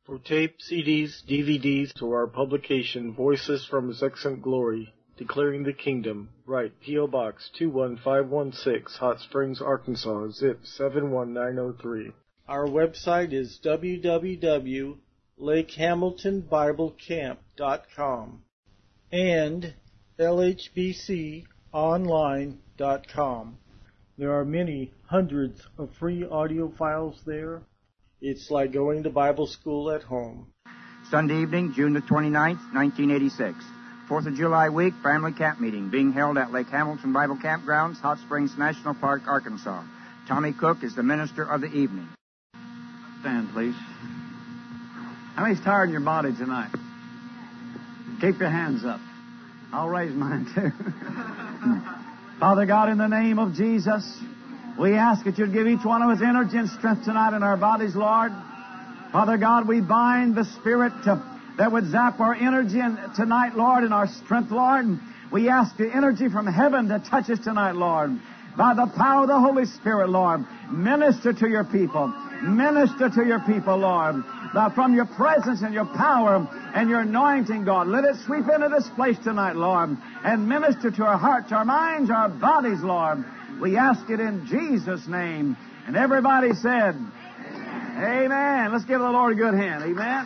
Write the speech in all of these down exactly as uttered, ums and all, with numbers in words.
For tape, C Ds, D V Ds, to our publication, Voices from His Excellent Glory, Declaring the Kingdom, write P O. Box two one five one six, Hot Springs, Arkansas, zip seven one nine zero three. Our website is w w w dot lake hamilton bible camp dot com and l h b c online dot com. There are many hundreds of free audio files there. It's like going to Bible school at home. Sunday evening, June the twenty-ninth, nineteen eighty-six. Fourth of July week, family camp meeting being held at Lake Hamilton Bible Campgrounds, Hot Springs National Park, Arkansas. Tommy Cook is the minister of the evening. Stand, please. How many's tired in your body tonight? Keep your hands up. I'll raise mine, too. Father God, in the name of Jesus, we ask that you'd give each one of us energy and strength tonight in our bodies, Lord. Father God, we bind the spirit to, that would zap our energy and, tonight, Lord, and our strength, Lord. We ask the energy from heaven to touch us tonight, Lord. By the power of the Holy Spirit, Lord, minister to your people. Minister to your people, Lord. Now, from your presence and your power and your anointing, God, let it sweep into this place tonight, Lord, and minister to our hearts, our minds, our bodies, Lord. We ask it in Jesus' name. And everybody said, Amen. Amen. Let's give the Lord a good hand. Amen.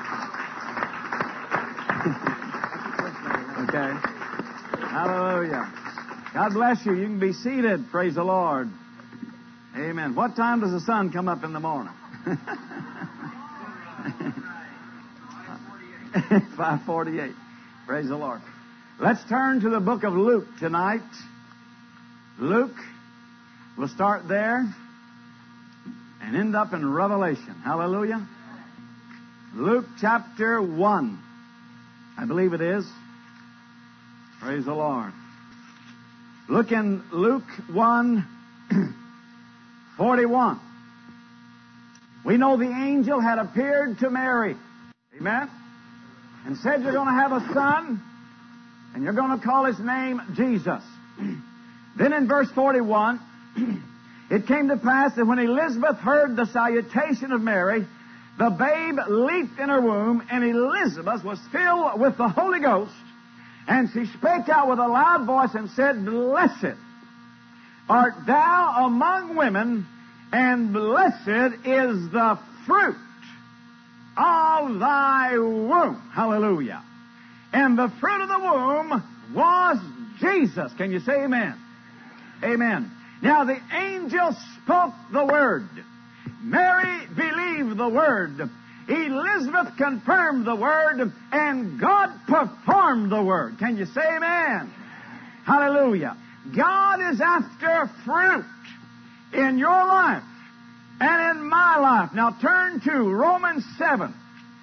Okay. Hallelujah. God bless you. You can be seated. Praise the Lord. Amen. What time does the sun come up in the morning? five forty-eight. Praise the Lord. Let's turn to the book of Luke tonight. Luke. We'll start there and end up in Revelation. Hallelujah. Luke chapter one. I believe it is. Praise the Lord. Look in Luke one forty-one. We know the angel had appeared to Mary. Amen. And said, you're going to have a son, and you're going to call his name Jesus. Then in verse forty-one, it came to pass that when Elizabeth heard the salutation of Mary, the babe leaped in her womb, and Elizabeth was filled with the Holy Ghost. And she spake out with a loud voice and said, Blessed art thou among women, and blessed is the fruit of thy womb. Hallelujah. And the fruit of the womb was Jesus. Can you say amen? Amen. Now the angel spoke the word. Mary believed the word. Elizabeth confirmed the word. And God performed the word. Can you say amen? Hallelujah. God is after fruit in your life and in my life. Now turn to Romans seven.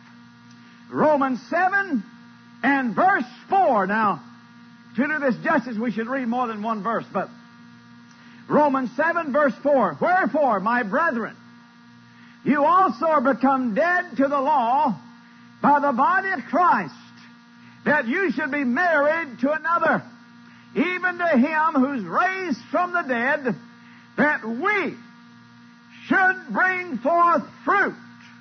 Romans seven and verse four. Now, to do this justice, we should read more than one verse, but Romans seven, verse four. Wherefore, my brethren, you also are become dead to the law by the body of Christ, that you should be married to another, even to him who's raised from the dead, that we should bring forth fruit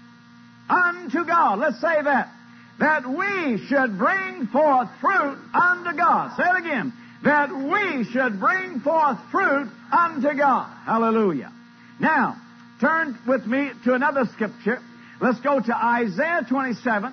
unto God. Let's say that. That we should bring forth fruit unto God. Say it again. That we should bring forth fruit unto God. Hallelujah. Now, turn with me to another scripture. Let's go to Isaiah twenty-seven.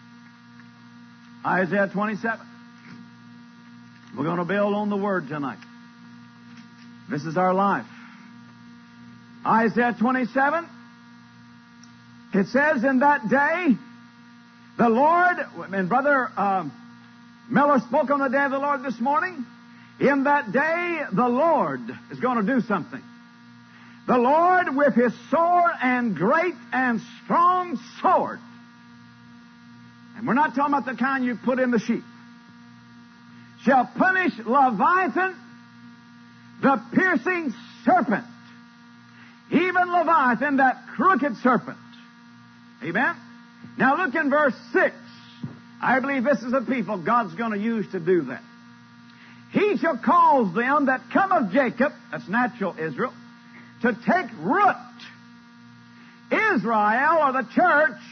Isaiah twenty-seven. We're going to build on the Word tonight. This is our life. Isaiah twenty-seven. It says, in that day, the Lord, and Brother uh, Miller spoke on the day of the Lord this morning. In that day, the Lord is going to do something. The Lord with his sword and great and strong sword. And we're not talking about the kind you put in the sheep. Shall punish Leviathan, the piercing serpent. Even Leviathan, that crooked serpent. Amen? Now look in verse six. I believe this is the people God's going to use to do that. He shall cause them that come of Jacob, that's natural Israel, to take root. Israel, or the church,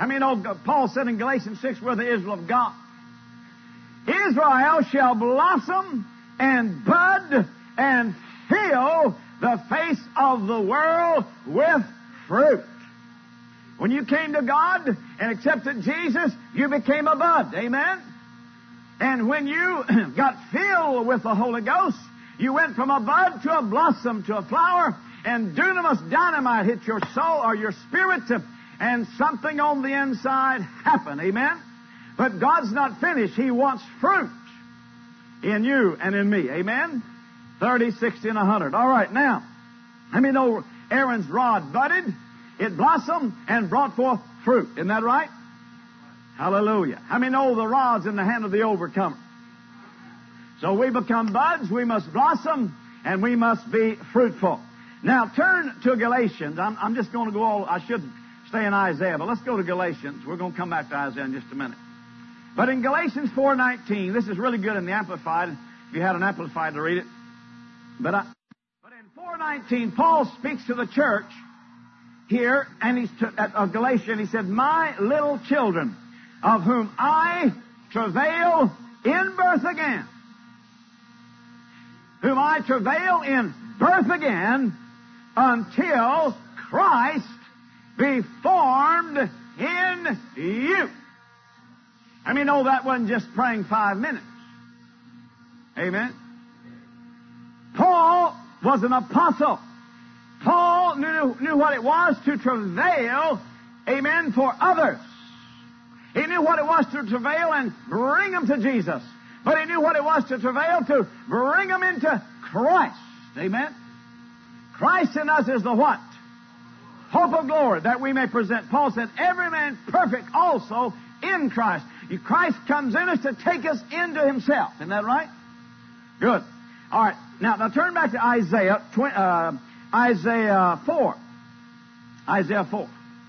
I mean, oh, Paul said in Galatians six, we're the Israel of God. Israel shall blossom and bud and fill the face of the world with fruit. When you came to God and accepted Jesus, you became a bud. Amen? And when you got filled with the Holy Ghost, you went from a bud to a blossom to a flower, and dunamis dynamite hit your soul or your spirit, and something on the inside happened. Amen? But God's not finished. He wants fruit in you and in me. Amen? thirty, sixty, and one hundred. All right, now, let me know Aaron's rod budded, it blossomed, and brought forth fruit. Isn't that right? Hallelujah. How many know the rod's in the hand of the overcomer? So we become buds, we must blossom, and we must be fruitful. Now, turn to Galatians. I'm, I'm just going to go all, I should stay in Isaiah, but let's go to Galatians. We're going to come back to Isaiah in just a minute. But in Galatians four nineteen, this is really good in the Amplified, if you had an Amplified to read it. But, I, but in four nineteen, Paul speaks to the church here, and he's to, at, of Galatia, and he said, my little children, of whom I travail in birth again, whom I travail in birth again, until Christ be formed in you. I mean, no, that wasn't just praying five minutes. Amen. Paul was an apostle. Paul knew, knew what it was to travail, amen, for others. He knew what it was to travail and bring them to Jesus. But he knew what it was to travail to bring them into Christ. Amen. Christ in us is the what? Hope of glory, that we may present. Paul said, every man perfect also in Christ. Christ comes in us to take us into himself. Isn't that right? Good. All right. Now, now turn back to Isaiah, uh, Isaiah four. Isaiah four.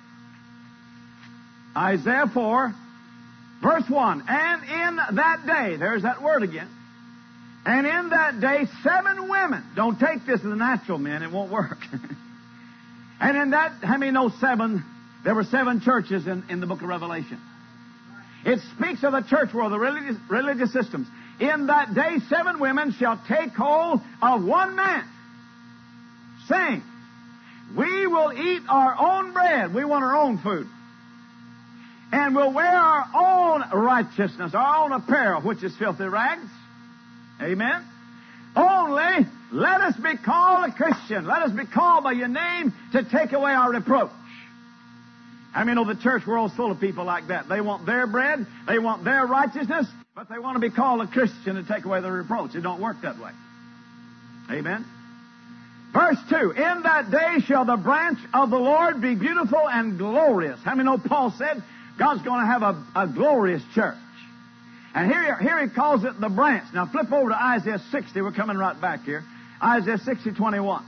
Isaiah four, verse one. And in that day, there's that word again. And in that day, seven women. Don't take this as a natural, man. It won't work. And in that, how many know seven? There were seven churches in, in the book of Revelation. It speaks of the church world, the religious, religious systems. In that day, seven women shall take hold of one man, saying, we will eat our own bread. We want our own food. And we'll wear our own righteousness, our own apparel, which is filthy rags. Amen. Only let us be called a Christian. Let us be called by your name to take away our reproach. I mean, oh, the church world's full of people like that. They want their bread, they want their righteousness, but they want to be called a Christian to take away the reproach. It don't work that way. Amen. Verse two, in that day shall the branch of the Lord be beautiful and glorious. How many know Paul said God's going to have a, a glorious church? And here, here he calls it the branch. Now flip over to Isaiah sixty. We're coming right back here. Isaiah sixty, twenty-one.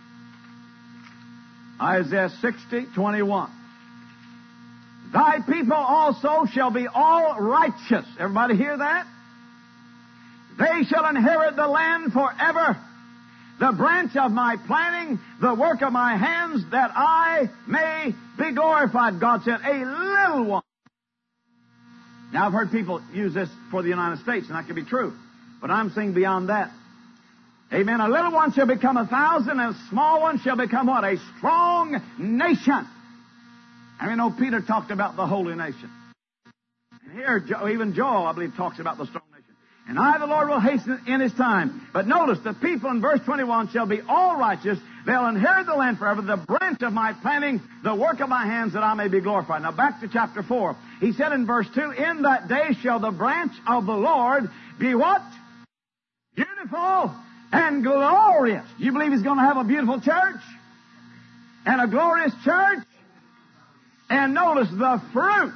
Isaiah sixty, twenty-one. Thy people also shall be all righteous. Everybody hear that? They shall inherit the land forever. The branch of my planting, the work of my hands, that I may be glorified. God said, a little one. Now, I've heard people use this for the United States, and that could be true. But I'm saying beyond that. Amen. A little one shall become a thousand, and a small one shall become what? A strong nation. I mean, oh, Peter talked about the holy nation. And here, even Joel, I believe, talks about the strong nation. And I, the Lord, will hasten in his time. But notice, the people in verse twenty-one shall be all righteous. They'll inherit the land forever, the branch of my planting, the work of my hands, that I may be glorified. Now, back to chapter four. He said in verse two, in that day shall the branch of the Lord be what? Beautiful and glorious. Do you believe he's going to have a beautiful church? And a glorious church? And notice the fruit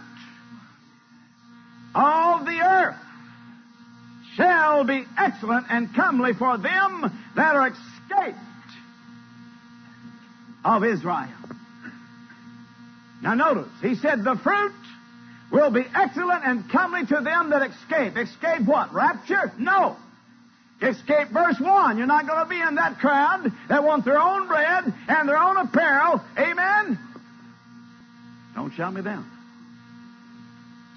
of the earth shall be excellent and comely for them that are escaped of Israel. Now notice, he said the fruit will be excellent and comely to them that escape. Escape what? Rapture? No. Escape verse one. You're not going to be in that crowd that want their own bread and their own apparel. Amen? Don't shout me down.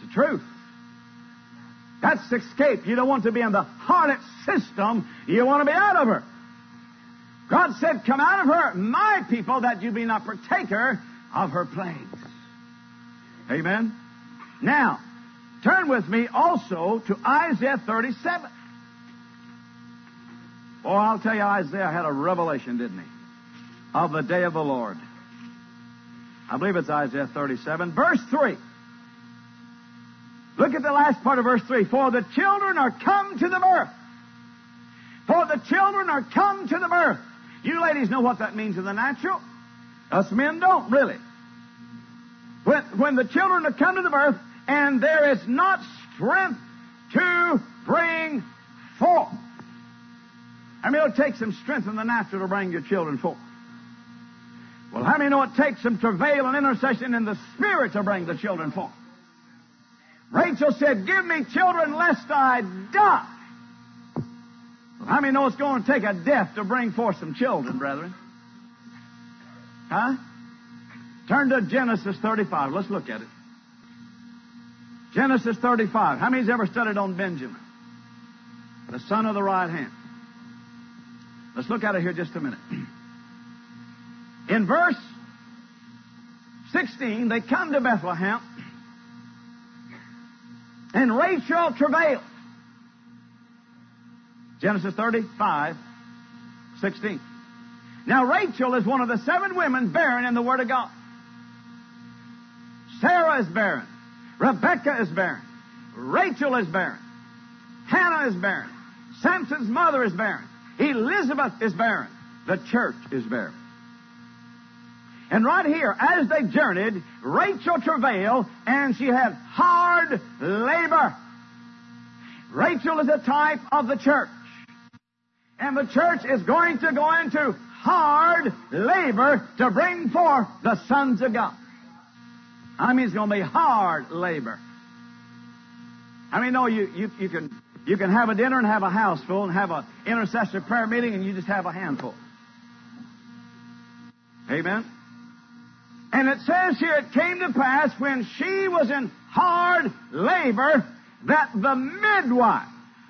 the truth. That's escape. You don't want to be in the harlot system. You want to be out of her. God said, come out of her, my people, that you be not partaker of her plagues. Amen? Now, turn with me also to Isaiah thirty-seven. Oh, I'll tell you, Isaiah had a revelation, didn't he? Of the day of the Lord. I believe it's Isaiah thirty-seven, verse three. Look at the last part of verse three. For the children are come to the birth. For the children are come to the birth. You ladies know what that means in the natural. Us men don't, really. When, when the children are come to the birth, and there is not strength to bring forth. I mean, it'll take some strength in the natural to bring your children forth. Well, how many know it takes some travail and intercession in the Spirit to bring the children forth? Rachel said, give me children lest I die. Well, how many know it's going to take a death to bring forth some children, brethren? Huh? Turn to Genesis thirty-five. Let's look at it. Genesis thirty-five. How many's ever studied on Benjamin? The son of the right hand. Let's look at it here just a minute. In verse sixteen, they come to Bethlehem, and Rachel travailed. Genesis thirty-five, sixteen. Now, Rachel is one of the seven women barren in the Word of God. Sarah is barren. Rebecca is barren. Rachel is barren. Hannah is barren. Samson's mother is barren. Elizabeth is barren. The church is barren. And right here, as they journeyed, Rachel travailed, and she had hard labor. Rachel is a type of the church. And the church is going to go into hard labor to bring forth the sons of God. I mean, it's going to be hard labor. I mean, no, you, you, you can you can have a dinner and have a house full and have an intercessory prayer meeting and you just have a handful. Amen? And it says here, it came to pass when she was in hard labor that the midwife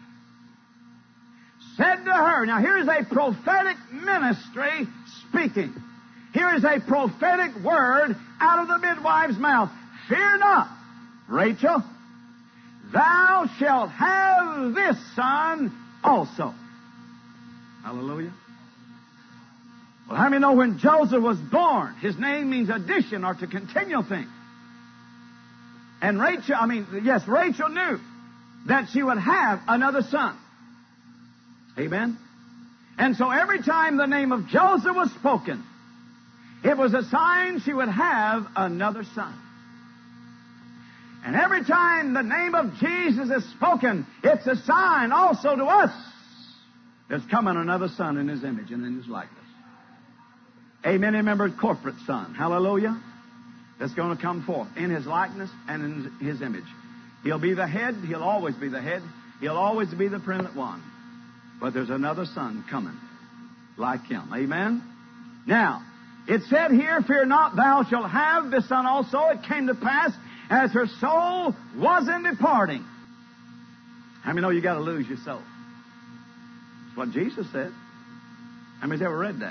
said to her, now here is a prophetic ministry speaking. Here is a prophetic word out of the midwife's mouth. Fear not, Rachel, thou shalt have this son also. Hallelujah. Well, how many know when Joseph was born, his name means addition or to continue things? And Rachel, I mean, yes, Rachel knew that she would have another son. Amen? And so every time the name of Joseph was spoken, it was a sign she would have another son. And every time the name of Jesus is spoken, it's a sign also to us. There's coming another son in His image and in His likeness. Amen. Remember, corporate son. Hallelujah. That's going to come forth in His likeness and in His image. He'll be the head. He'll always be the head. He'll always be the preeminent one. But there's another son coming like Him. Amen. Now, it said here, fear not, thou shalt have this son also. It came to pass as her soul was in departing. How many know you got to lose your soul? That's what Jesus said. How many's ever read that?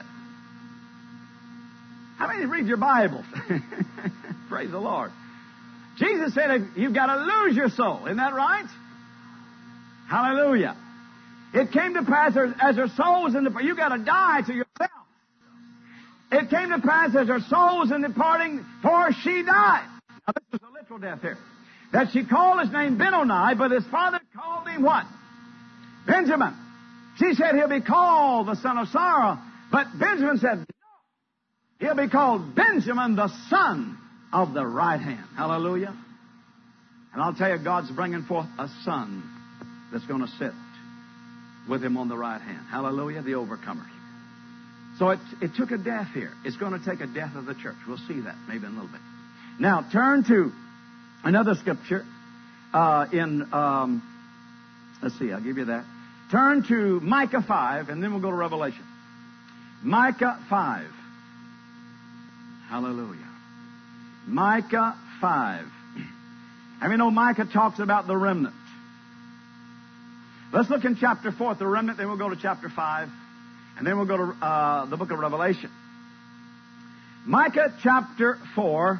How many read your Bibles? Praise the Lord. Jesus said you've got to lose your soul. Isn't that right? Hallelujah. It came to pass as her soul was in departing. You've got to die to yourself. It came to pass as her soul was in departing, for she died. Now this is a literal death here. That she called his name Benoni, but his father called him what? Benjamin. She said he'll be called the son of sorrow. But Benjamin said, no. He'll be called Benjamin, the son of the right hand. Hallelujah. And I'll tell you, God's bringing forth a son that's going to sit with him on the right hand. Hallelujah, the overcomers. So it, it took a death here. It's going to take a death of the church. We'll see that maybe in a little bit. Now, turn to another scripture uh, in, um, let's see, I'll give you that. Turn to Micah five, and then we'll go to Revelation. Micah five. Hallelujah. Micah five. And we know Micah talks about the remnant. Let's look in chapter four at the remnant, then we'll go to chapter five, and then we'll go to uh, the book of Revelation. Micah chapter four,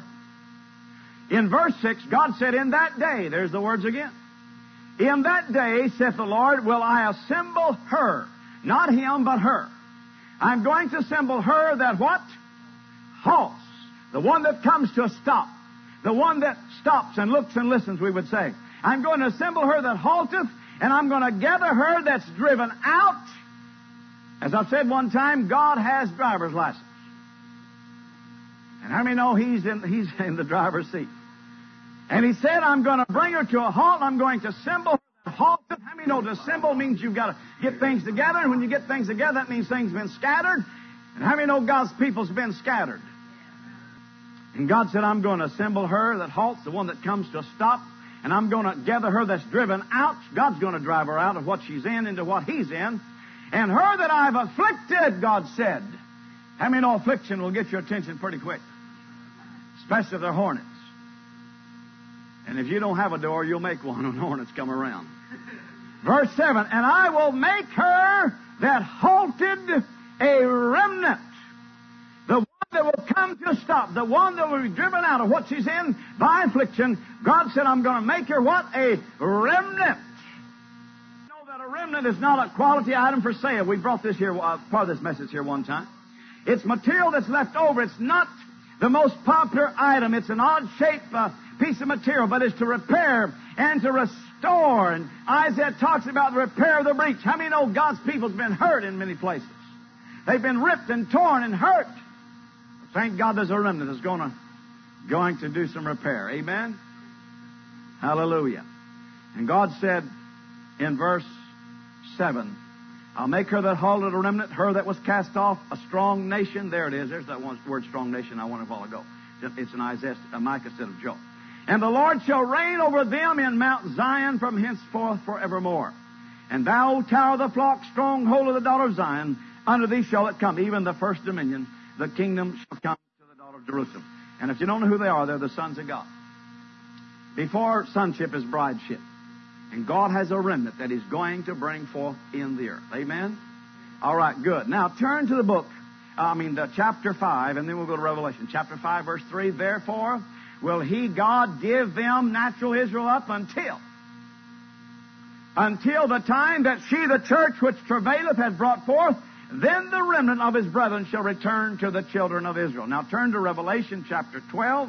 in verse six, God said, in that day, there's the words again, in that day, saith the Lord, will I assemble her, not him, but her. I'm going to assemble her that what? Halts. The one that comes to a stop. The one that stops and looks and listens, we would say. I'm going to assemble her that halteth, and I'm going to gather her that's driven out. As I've said one time, God has driver's license. And how many know He's in, he's in the driver's seat? And He said, I'm going to bring her to a halt. I'm going to assemble her that halteth. How many know to assemble means you've got to get things together? And when you get things together, that means things have been scattered. And how many know God's people's been scattered? And God said, I'm going to assemble her that halts, the one that comes to a stop, and I'm going to gather her that's driven out. God's going to drive her out of what she's in into what He's in. And her that I've afflicted, God said. How many know affliction will get your attention pretty quick? Especially if they're hornets. And if you don't have a door, you'll make one when hornets come around. Verse seven, and I will make her that halted a remnant. The one that will come to a stop. The one that will be driven out of what she's in by affliction. God said, I'm going to make her what? A remnant. You know that a remnant is not a quality item for sale. We brought this here, uh, part of this message here one time. It's material that's left over. It's not the most popular item. It's an odd-shaped uh, piece of material, but it's to repair and to restore. And Isaiah talks about the repair of the breach. How many know God's people's been hurt in many places? They've been ripped and torn and hurt. Thank God there's a remnant that's going to, going to do some repair. Amen? Hallelujah. And God said in verse seven, I'll make her that halted a remnant, her that was cast off, a strong nation. There it is. There's that one word, strong nation, I wanted a while ago. It's an Isaiah, a Micah instead of Joel. And the Lord shall reign over them in Mount Zion from henceforth forevermore. And thou, tower of the flock, stronghold of the daughter of Zion, unto thee shall it come, even the first dominion. The kingdom shall come to the daughter of Jerusalem. And if you don't know who they are, they're the sons of God. Before sonship is brideship. And God has a remnant that He's going to bring forth in the earth. Amen? All right, good. Now turn to the book, I mean the chapter five, and then we'll go to Revelation. Chapter five, verse three, therefore will He, God, give them, natural Israel, up until, until the time that she, the church which travaileth, hath brought forth, then the remnant of His brethren shall return to the children of Israel. Now turn to Revelation chapter twelve.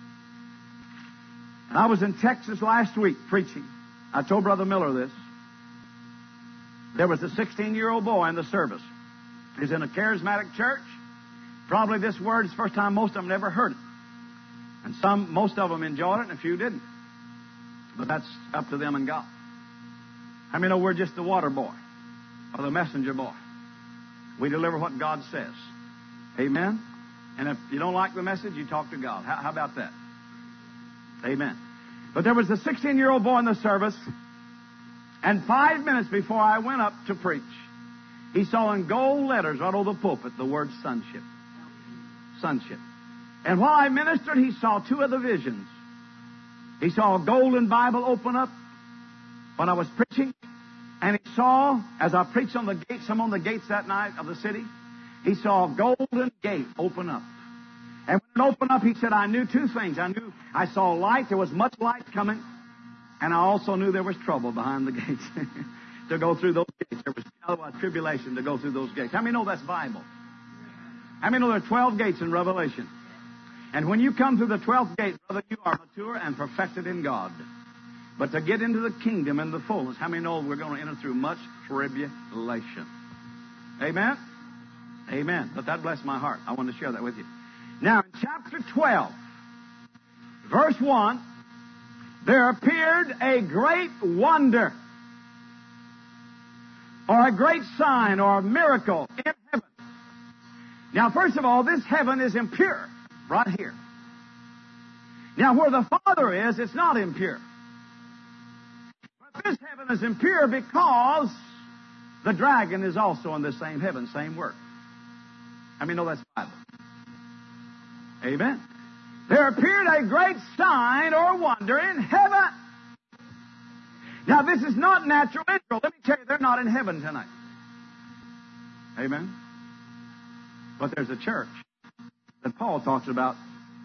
And I was in Texas last week preaching. I told Brother Miller this. There was a sixteen-year-old boy in the service. He's in a charismatic church. Probably this word is the first time most of them ever heard it. And some, most of them enjoyed it, and a few didn't. But that's up to them and God. I mean, no, we're just the water boy or the messenger boy. We deliver what God says. Amen? And if you don't like the message, you talk to God. How, how about that? Amen. But there was a sixteen-year-old boy in the service, and five minutes before I went up to preach, he saw in gold letters right over the pulpit the word sonship. Sonship. And while I ministered, he saw two other visions. He saw a golden Bible open up when I was preaching, and he saw, as I preached on the gates, some on the gates that night of the city, he saw a golden gate open up. And when it opened up, he said, I knew two things. I knew I saw light. There was much light coming. And I also knew there was trouble behind the gates to go through those gates. There was otherwise tribulation to go through those gates. How many know that's Bible? How many know there are twelve gates in Revelation? And when you come through the twelfth gate, brother, you are mature and perfected in God. But to get into the kingdom and the fullness, how many know we're going to enter through much tribulation? Amen? Amen. But that blessed my heart. I want to share that with you. Now, in chapter twelve, verse one, there appeared a great wonder, or a great sign, or a miracle in heaven. Now, first of all, this heaven is impure, right here. Now, where the Father is, it's not impure. But this heaven is impure because the dragon is also in the same heaven, same work. I mean, no, that's Bible. Amen. there appeared a great sign or wonder in heaven. Now, this is not natural Israel. Let me tell you, they're not in heaven tonight. Amen? But there's a church that Paul talks about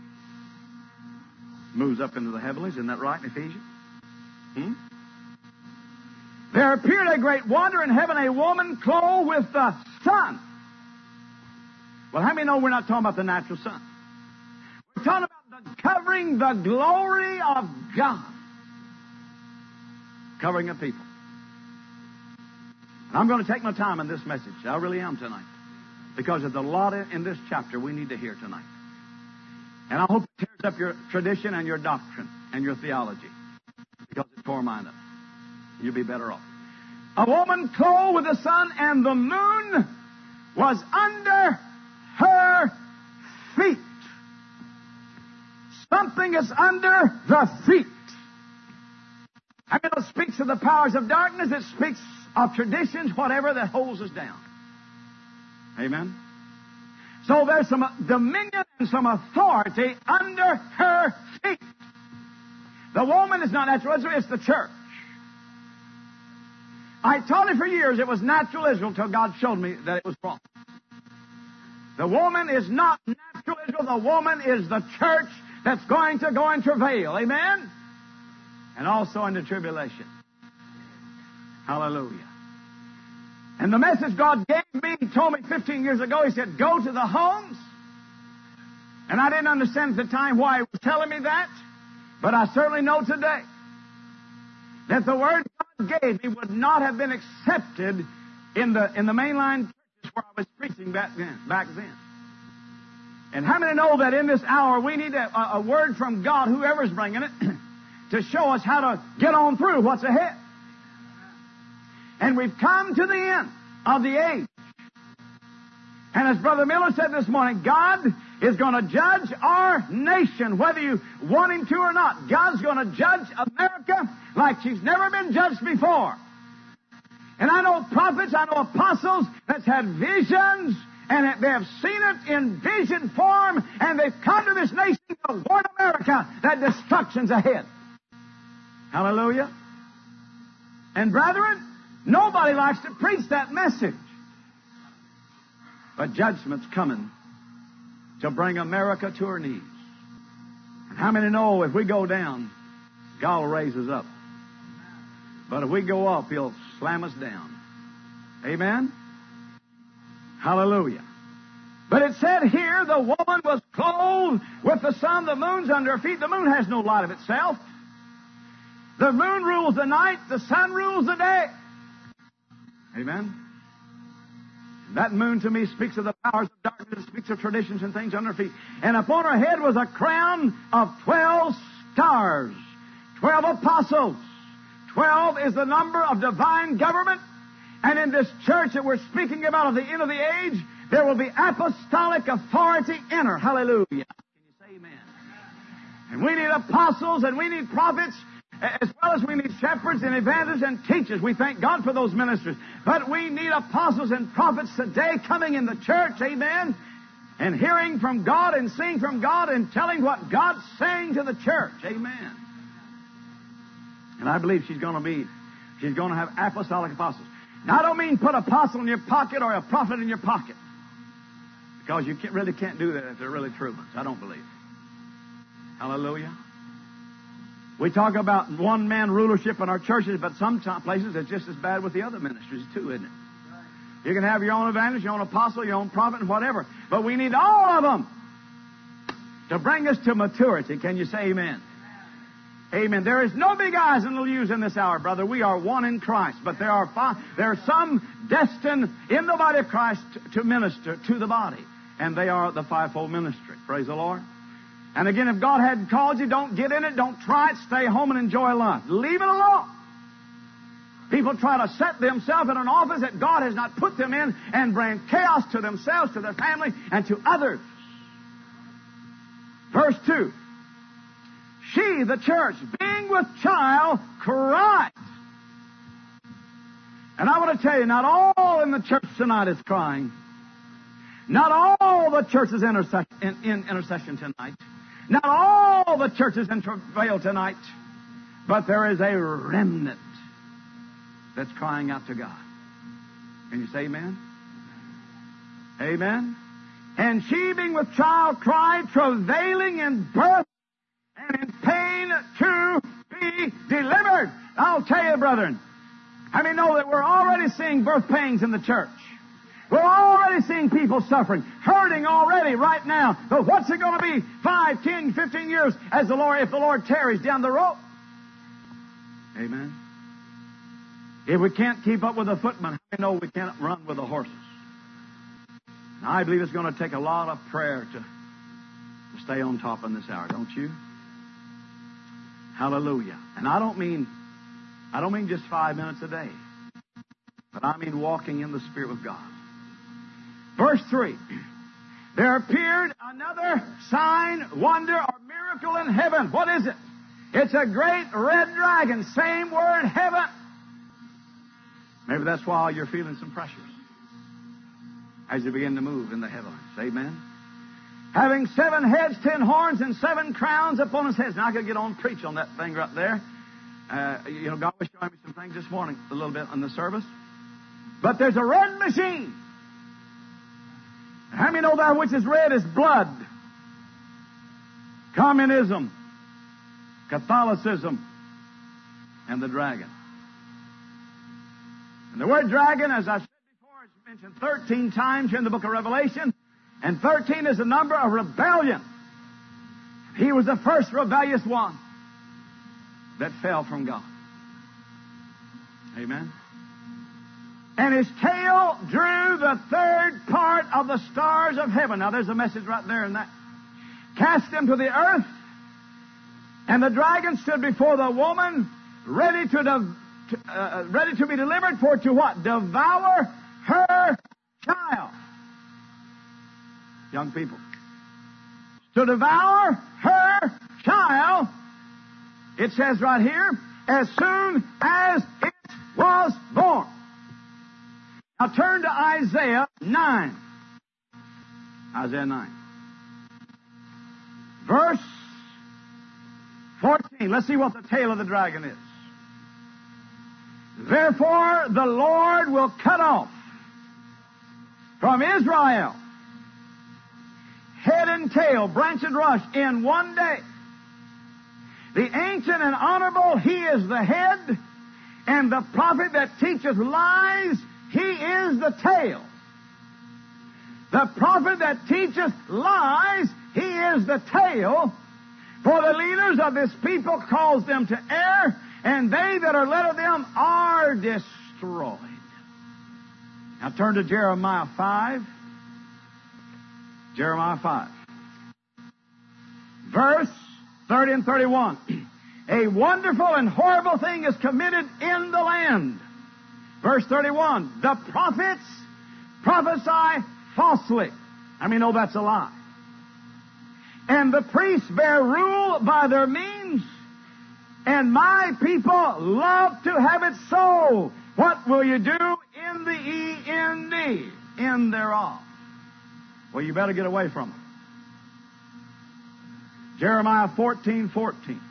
moves up into the heavenlies. Isn't that right in Ephesians? Hmm? There appeared a great wonder in heaven, a woman clothed with the sun. Well, how many know we're not talking about the natural sun? We're talking about the covering the glory of God. Covering a people. And I'm going to take my time in this message. I really am tonight. Because there's a lot in this chapter we need to hear tonight. And I hope it tears up your tradition and your doctrine and your theology. Because it tore mine up. You'll be better off. A woman clothed with the sun, and the moon was under her feet. Something is under the feet. I mean, it speaks of the powers of darkness. It speaks of traditions, whatever that holds us down. Amen? So there's some dominion and some authority under her feet. The woman is not natural Israel, it's the church. I taught it for years it was natural Israel until God showed me that it was wrong. The woman is not natural Israel. The woman is the church that's going to go in travail. Amen? And also into tribulation. Hallelujah. And the message God gave me, He told me fifteen years ago, He said, go to the homes. And I didn't understand at the time why He was telling me that. But I certainly know today that the word God gave me would not have been accepted in the in the mainline churches where I was preaching back then. Back then. And how many know that in this hour we need a, a word from God, whoever's bringing it, to show us how to get on through what's ahead. And we've come to the end of the age. And as Brother Miller said this morning, God is going to judge our nation, whether you want Him to or not. God's going to judge America like she's never been judged before. And I know prophets, I know apostles that's had visions, and they have seen it in vision form, and they've come to this nation to warn America that destruction's ahead. Hallelujah. And brethren, nobody likes to preach that message. But judgment's coming to bring America to her knees. And how many know if we go down, God will raise us up? But if we go up, He'll slam us down. Amen? Hallelujah. But it said here, the woman was clothed with the sun, the moon's under her feet. The moon has no light of itself. The moon rules the night, the sun rules the day. Amen? That moon to me speaks of the powers of darkness, speaks of traditions and things under her feet. And upon her head was a crown of twelve stars, twelve apostles. Twelve is the number of divine government. And in this church that we're speaking about at the end of the age, there will be apostolic authority in her. Hallelujah. Can you say amen? And we need apostles and we need prophets, as well as we need shepherds and evangelists and teachers. We thank God for those ministers. But we need apostles and prophets today coming in the church, amen, and hearing from God and seeing from God and telling what God's saying to the church, amen. And I believe she's going to be, she's going to have apostolic apostles. Now, I don't mean put an apostle in your pocket or a prophet in your pocket, because you can't, really can't do that if they're really true ones. I don't believe. Hallelujah. We talk about one-man rulership in our churches, but some places it's just as bad with the other ministries too, isn't it? You can have your own evangelist, your own apostle, your own prophet, and whatever. But we need all of them to bring us to maturity. Can you say amen? Amen. There is no big eyes and little U's in this hour, brother. We are one in Christ. But there are five, there are some destined in the body of Christ to minister to the body. And they are the fivefold ministry. Praise the Lord. And again, if God hadn't called you, don't get in it. Don't try it. Stay home and enjoy life. Leave it alone. People try to set themselves in an office that God has not put them in and bring chaos to themselves, to their family, and to others. Verse two. She, the church, being with child, cried. And I want to tell you, not all in the church tonight is crying. Not all the church is intercession, in, in intercession tonight. Not all the churches in travail tonight, but there is a remnant that's crying out to God. Can you say amen? Amen. And she, being with child, cried, travailing in birth and in pain to be delivered. I'll tell you, brethren, how many know that we're already seeing birth pains in the church? We're already seeing people suffering, hurting already right now. But what's it going to be five, ten, fifteen years as the Lord, if the Lord tarries down the road? Amen. If we can't keep up with the footmen, how many know we can't run with the horses? And I believe it's going to take a lot of prayer to, to stay on top in this hour, don't you? Hallelujah. And I don't mean, I don't mean just five minutes a day, but I mean walking in the Spirit with God. Verse three. There appeared another sign, wonder, or miracle in heaven. What is it? It's a great red dragon. Same word, heaven. Maybe that's why you're feeling some pressures as you begin to move in the heavens. Amen. Having seven heads, ten horns, and seven crowns upon his heads. Now I could get on and preach on that thing right there. Uh, you know, God was showing me some things this morning, a little bit on the service. But there's a red machine. How many know that which is red is blood? Communism, Catholicism, and the dragon. And the word dragon, as I said before, is mentioned thirteen times here in the book of Revelation. And thirteen is the number of rebellion. He was the first rebellious one that fell from God. Amen. And his tail drew the third part of the stars of heaven. Now there's a message right there in that. Cast them to the earth. And the dragon stood before the woman, ready to, de- to uh, ready to be delivered for to what? Devour her child. Young people. To devour her child, it says right here, as soon as it was born. Now turn to Isaiah nine. Isaiah nine. Verse fourteen. Let's see what the tail of the dragon is. Therefore the Lord will cut off from Israel head and tail, branch and rush, in one day. The ancient and honorable, he is the head, and the prophet that teacheth lies, he is the tail. The prophet that teacheth lies, he is the tail. For the leaders of this people cause them to err, and they that are led of them are destroyed. Now turn to Jeremiah five. Jeremiah five. Verse thirty and thirty-one. A wonderful and horrible thing is committed in the land. Verse thirty-one. The prophets prophesy falsely. I mean, no, that's a lie. And the priests bear rule by their means. And my people love to have it so. What will you do in the E N D? In thereof. Well, you better get away from them. Jeremiah fourteen fourteen.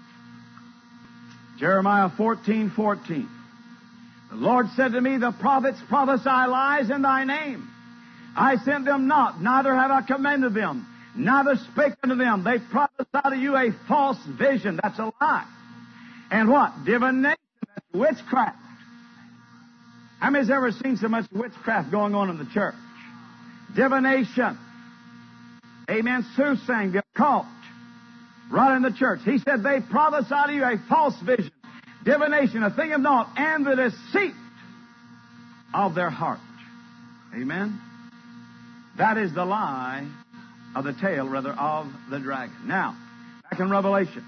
Jeremiah fourteen fourteen. The Lord said to me, the prophets prophesy lies in thy name. I sent them not, neither have I commanded them, neither spake unto them. They prophesy to you a false vision. That's a lie. And what? Divination. That's witchcraft. How many's ever seen so much witchcraft going on in the church? Divination. Amen. Soothsaying, the occult. Right in the church. He said they prophesy to you a false vision. Divination, a thing of naught, and the deceit of their heart. Amen. That is the lie of the tail, rather, of the dragon. Now, back in Revelation.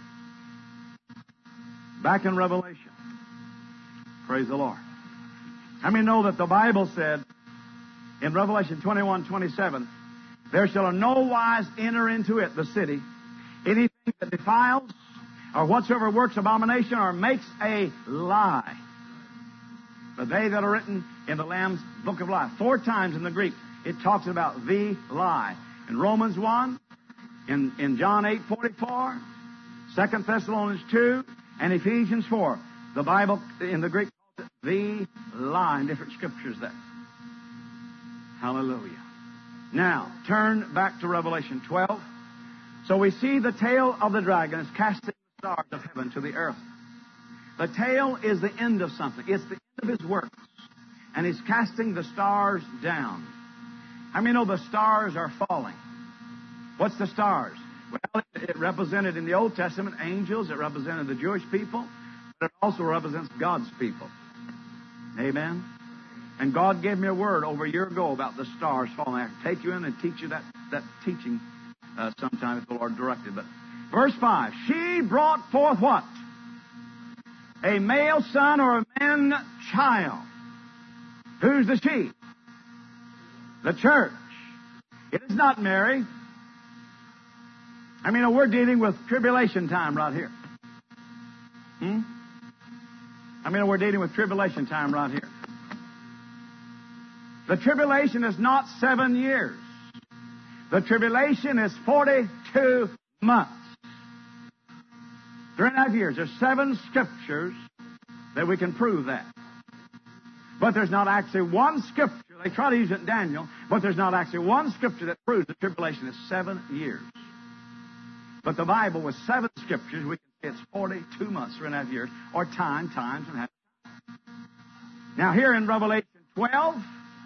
Back in Revelation. Praise the Lord. How many know that the Bible said in Revelation twenty-one twenty-seven, there shall in no wise enter into it, the city, anything that defiles or whatsoever works abomination or makes a lie. But they that are written in the Lamb's book of life. Four times in the Greek it talks about the lie. In Romans one, In, in John eight forty-four, Second Thessalonians two, and Ephesians four. The Bible, in the Greek, calls it the line. Different scriptures there. Hallelujah. Now, turn back to Revelation twelve. So we see the tail of the dragon is casting the stars of heaven to the earth. The tail is the end of something. It's the end of his works. And he's casting the stars down. How many know the stars are falling? What's the stars? Well, it represented in the Old Testament angels. It represented the Jewish people. But it also represents God's people. Amen? And God gave me a word over a year ago about the stars falling. I can take you in and teach you that, that teaching uh, sometime if the Lord directed. But verse five, she brought forth what? A male son or a man child. Who's the she? The church. It is not Mary. I mean, we're dealing with tribulation time right here. Hmm? I mean, we're dealing with tribulation time right here. The tribulation is not seven years. The tribulation is forty-two months. Three and a half years. There's seven scriptures that we can prove that. But there's not actually one scripture. They try to use it in Daniel, but there's not actually one scripture that proves the tribulation is seven years. But the Bible with seven scriptures, we can say it's forty-two months, three and a half years, or time, times, and half. Now here in Revelation twelve,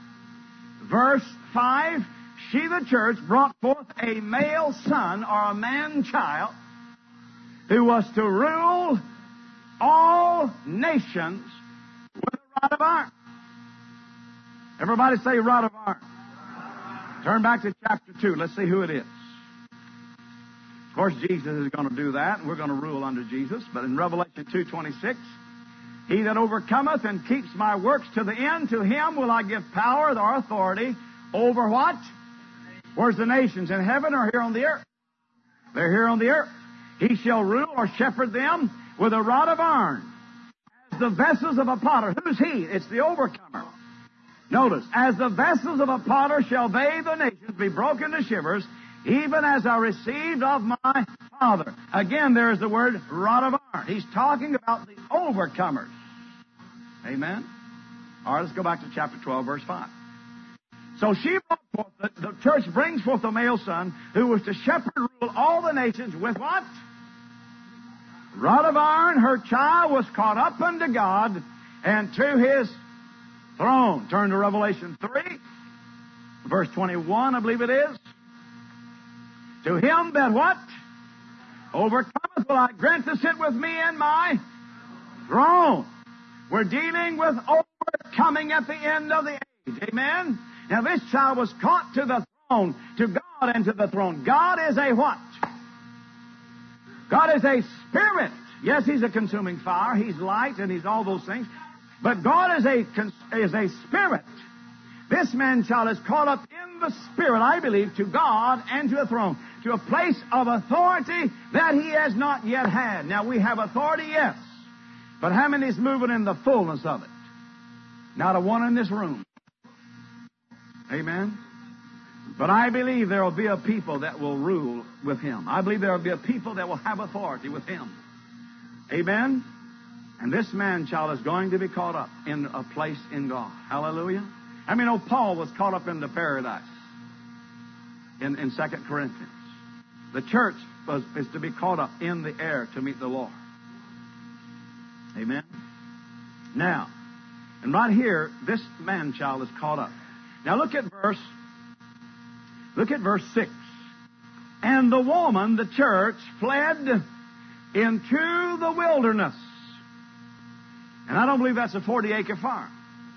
verse five, she, the church, brought forth a male son or a man child who was to rule all nations with a rod of iron. Everybody say rod of iron. Turn back to chapter two. Let's see who it is. Of course, Jesus is going to do that, and we're going to rule under Jesus. But in Revelation two twenty-six, he that overcometh and keeps my works to the end, to him will I give power or authority over what? Where's the nations? In heaven or here on the earth? They're here on the earth. He shall rule or shepherd them with a rod of iron, as the vessels of a potter. Who's he? It's the overcomer. Notice, as the vessels of a potter shall they, the nations, be broken to shivers, even as I received of my Father. Again, there's the word rod of iron. He's talking about the overcomers. Amen? All right, let's go back to chapter twelve, verse five. So she brought forth, the, the church brings forth a male son who was to shepherd and rule all the nations with what? Rod of iron. Her child was caught up unto God and to his throne. Turn to Revelation three, verse twenty-one, I believe it is. To him that what? Overcometh will I grant to sit with me in my throne. We're dealing with overcoming at the end of the age. Amen? Now this child was caught to the throne, to God and to the throne. God is a what? God is a spirit. Yes, he's a consuming fire. He's light and he's all those things. But God is a, is a spirit. This man-child is caught up in the spirit, I believe, to God and to a throne, to a place of authority that he has not yet had. Now, we have authority, yes. But how many is moving in the fullness of it? Not a one in this room. Amen? But I believe there will be a people that will rule with him. I believe there will be a people that will have authority with him. Amen? And this man-child is going to be caught up in a place in God. Hallelujah. I mean, oh, Paul was caught up into paradise in, in Second Corinthians. The church was, is to be caught up in the air to meet the Lord. Amen? Now, and right here, this man-child is caught up. Now look at verse, look at verse six. And the woman, the church, fled into the wilderness. And I don't believe that's a forty-acre farm.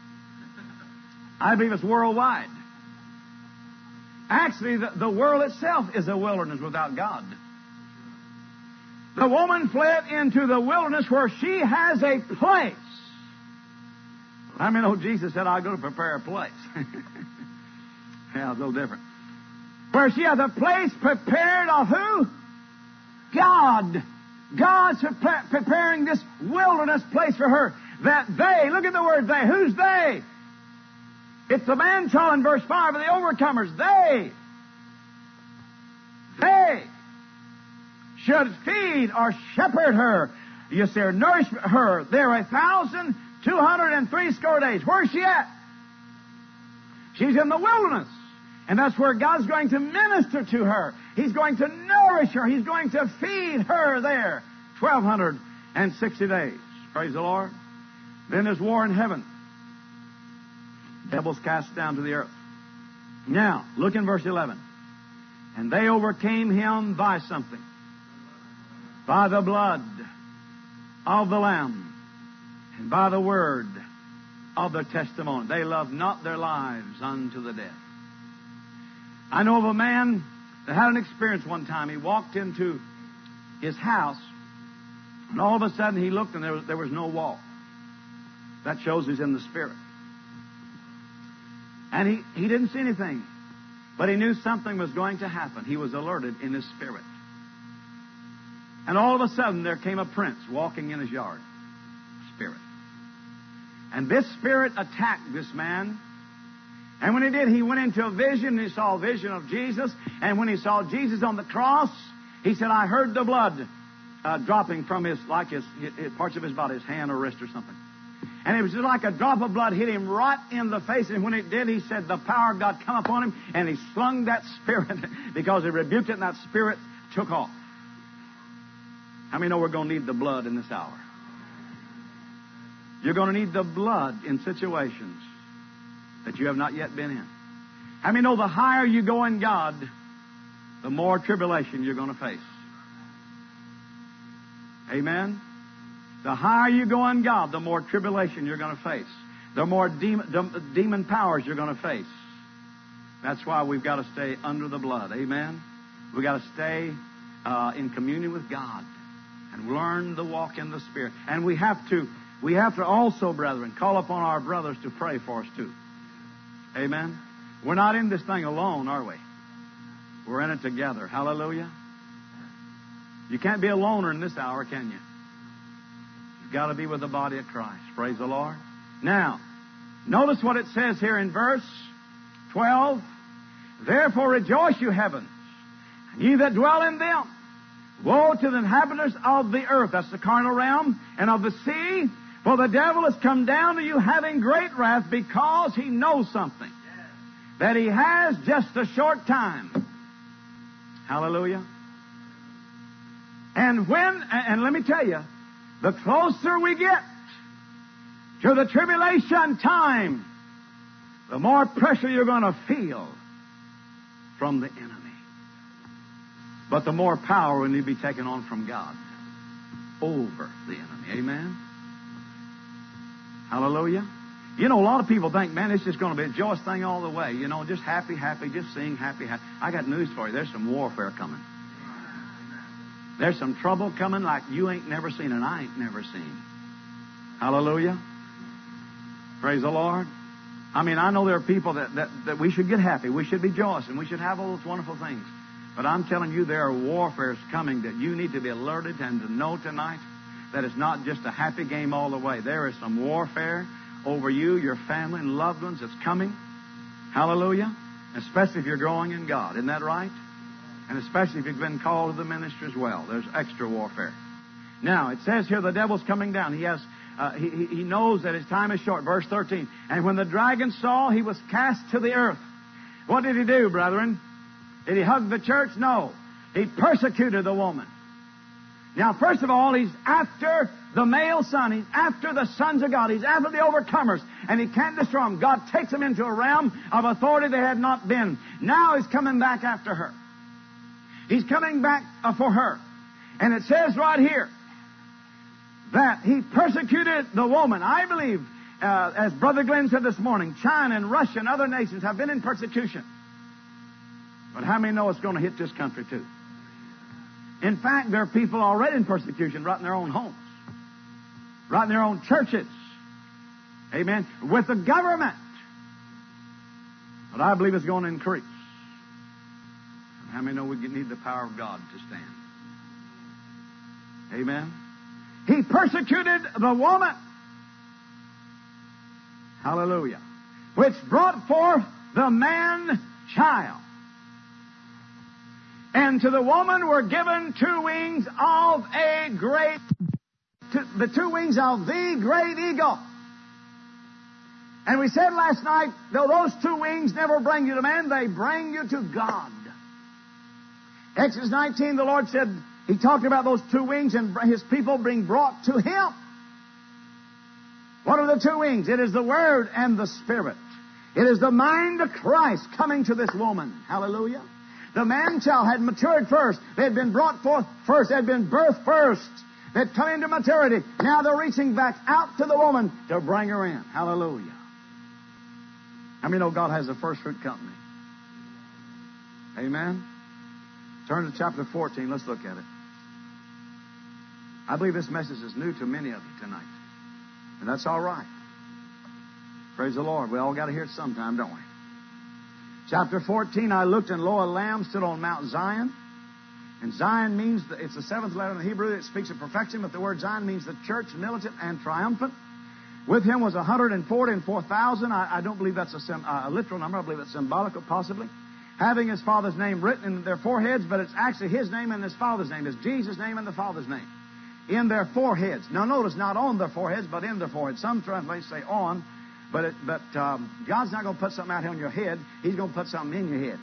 I believe it's worldwide. Actually, the, the world itself is a wilderness without God. The woman fled into the wilderness where she has a place. I mean, oh, Jesus said, I'll go to prepare a place. Yeah, it's a little different. Where she has a place prepared of who? God. God's pre- preparing this wilderness place for her. That they, look at the word they. Who's they? It's the man-child in verse five of the overcomers. They. They. should feed or shepherd her. You see, or nourish her. There a thousand two hundred and three score days. Where's she at? She's in the wilderness. And that's where God's going to minister to her. He's going to nourish her. He's going to feed her there. twelve sixty days. Praise the Lord. Then there's war in heaven. Devils cast down to the earth. Now, look in verse eleven. And they overcame him by something. By the blood of the Lamb. And by the word of their testimony. They loved not their lives unto the death. I know of a man that had an experience one time. He walked into his house, and all of a sudden he looked, and there was, there was no wall. That shows he's in the Spirit. And he, he didn't see anything, but he knew something was going to happen. He was alerted in his spirit. And all of a sudden there came a prince walking in his yard. Spirit. And this spirit attacked this man. And when he did, he went into a vision, and he saw a vision of Jesus. And when he saw Jesus on the cross, he said, I heard the blood uh, dropping from his, like his, his, parts of his body, his hand or wrist or something. And it was just like a drop of blood hit him right in the face. And when it did, he said, the power of God come upon him. And he slung that spirit because he rebuked it, and that spirit took off. How many know we're going to need the blood in this hour? You're going to need the blood in situations that you have not yet been in. How many know the higher you go in God, the more tribulation you're going to face? Amen? The higher you go in God, the more tribulation you're going to face. The more demon, demon powers you're going to face. That's why we've got to stay under the blood. Amen? We've got to stay uh, in communion with God and learn to walk in the Spirit. And we have to, we have to also, brethren, call upon our brothers to pray for us too. Amen? We're not in this thing alone, are we? We're in it together. Hallelujah. You can't be a loner in this hour, can you? You've got to be with the body of Christ. Praise the Lord. Now, notice what it says here in verse twelve. Therefore rejoice, you heavens, and ye that dwell in them. Woe to the inhabitants of the earth, that's the carnal realm, and of the sea, for the devil has come down to you having great wrath, because he knows something, that he has just a short time. Hallelujah. And when, and let me tell you, the closer we get to the tribulation time, the more pressure you're going to feel from the enemy. But the more power will need to be taken on from God over the enemy. Amen? Hallelujah. You know, a lot of people think, man, it's just going to be a joyous thing all the way. You know, just happy, happy, just sing happy, happy. I got news for you. There's some warfare coming. There's some trouble coming like you ain't never seen and I ain't never seen. Hallelujah. Praise the Lord. I mean, I know there are people that, that, that we should get happy. We should be joyous, and we should have all those wonderful things. But I'm telling you, there are warfares coming that you need to be alerted and to know tonight that it's not just a happy game all the way. There is some warfare over you, your family, and loved ones that's coming. Hallelujah. Especially if you're growing in God. Isn't that right? And especially if you've been called to the ministry as well. There's extra warfare. Now, it says here the devil's coming down. He has, uh, he, he knows that his time is short. Verse thirteen. And when the dragon saw, he was cast to the earth. What did he do, brethren? Did he hug the church? No. He persecuted the woman. Now, first of all, he's after the male son. He's after the sons of God. He's after the overcomers. And he can't destroy them. God takes them into a realm of authority they had not been. Now he's coming back after her. He's coming back uh, for her. And it says right here that he persecuted the woman. I believe, uh, as Brother Glenn said this morning, China and Russia and other nations have been in persecution. But how many know it's going to hit this country too? In fact, there are people already in persecution right in their own homes, right in their own churches. Amen. With the government. But I believe it's going to increase. And how many know we need the power of God to stand? Amen. He persecuted the woman. Hallelujah. Which brought forth the man child. And to the woman were given two wings of a great, the two wings of the great eagle. And we said last night, though those two wings never bring you to man, they bring you to God. Exodus nineteen, the Lord said, He talked about those two wings and His people being brought to Him. What are the two wings? It is the Word and the Spirit. It is the mind of Christ coming to this woman. Hallelujah. The man-child had matured first. They had been brought forth first. They had been birthed first. They had come into maturity. Now they're reaching back out to the woman to bring her in. Hallelujah. How many know God has a first fruit company? Amen. Turn to chapter fourteen. Let's look at it. I believe this message is new to many of you tonight. And that's all right. Praise the Lord. We all got to hear it sometime, don't we? Chapter fourteen, I looked, and lo, a lamb stood on Mount Zion. And Zion means, it's the seventh letter in the Hebrew. It speaks of perfection, but the word Zion means the church, militant and triumphant. With him was one hundred forty-four thousand. I, I don't believe that's a, sim, uh, a literal number. I believe it's symbolical, possibly. Having his Father's name written in their foreheads, but it's actually his name and his Father's name. It's Jesus' name and the Father's name. In their foreheads. Now notice, not on their foreheads, but in their foreheads. Some translations say on, but it, but um, God's not going to put something out here on your head. He's going to put something in your head.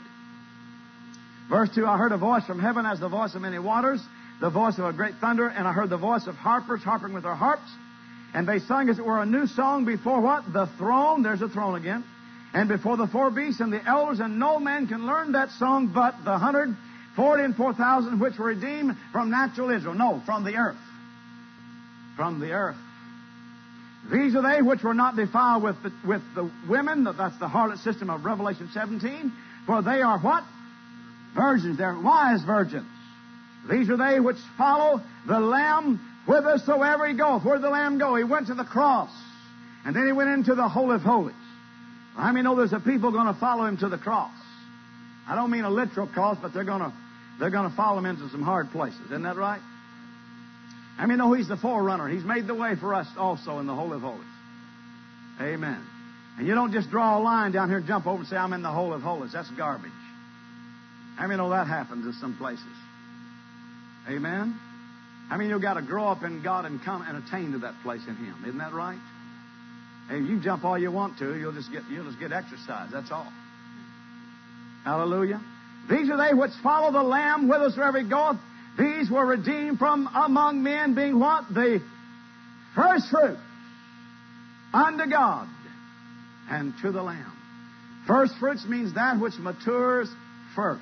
Verse two, I heard a voice from heaven as the voice of many waters, the voice of a great thunder, and I heard the voice of harpers harping with their harps. And they sung as it were a new song before what? The throne. There's a throne again. And before the four beasts and the elders, and no man can learn that song but the one hundred forty and four thousand which were redeemed from natural Israel. No, from the earth. From the earth. These are they which were not defiled with the, with the women. That's the harlot system of Revelation seventeen. For they are what? Virgins. They're wise virgins. These are they which follow the Lamb whithersoever he goeth. Where did the Lamb go? He went to the cross. And then he went into the Holy of Holies. I mean, know there's a people going to follow him to the cross. I don't mean a literal cross, but they're going to they're going to follow him into some hard places. Isn't that right? I mean, know he's the forerunner. He's made the way for us also in the Holy of Holies. Amen. And you don't just draw a line down here and jump over and say, I'm in the Holy of Holies. That's garbage. I mean, know that happens in some places. Amen. I mean, you've got to grow up in God and come and attain to that place in Him. Isn't that right? Hey, you jump all you want to, you'll just get you'll just get exercise. That's all. Hallelujah. These are they which follow the Lamb whithersoever he goeth. These were redeemed from among men, being what? The first fruit unto God and to the Lamb. First fruits means that which matures first.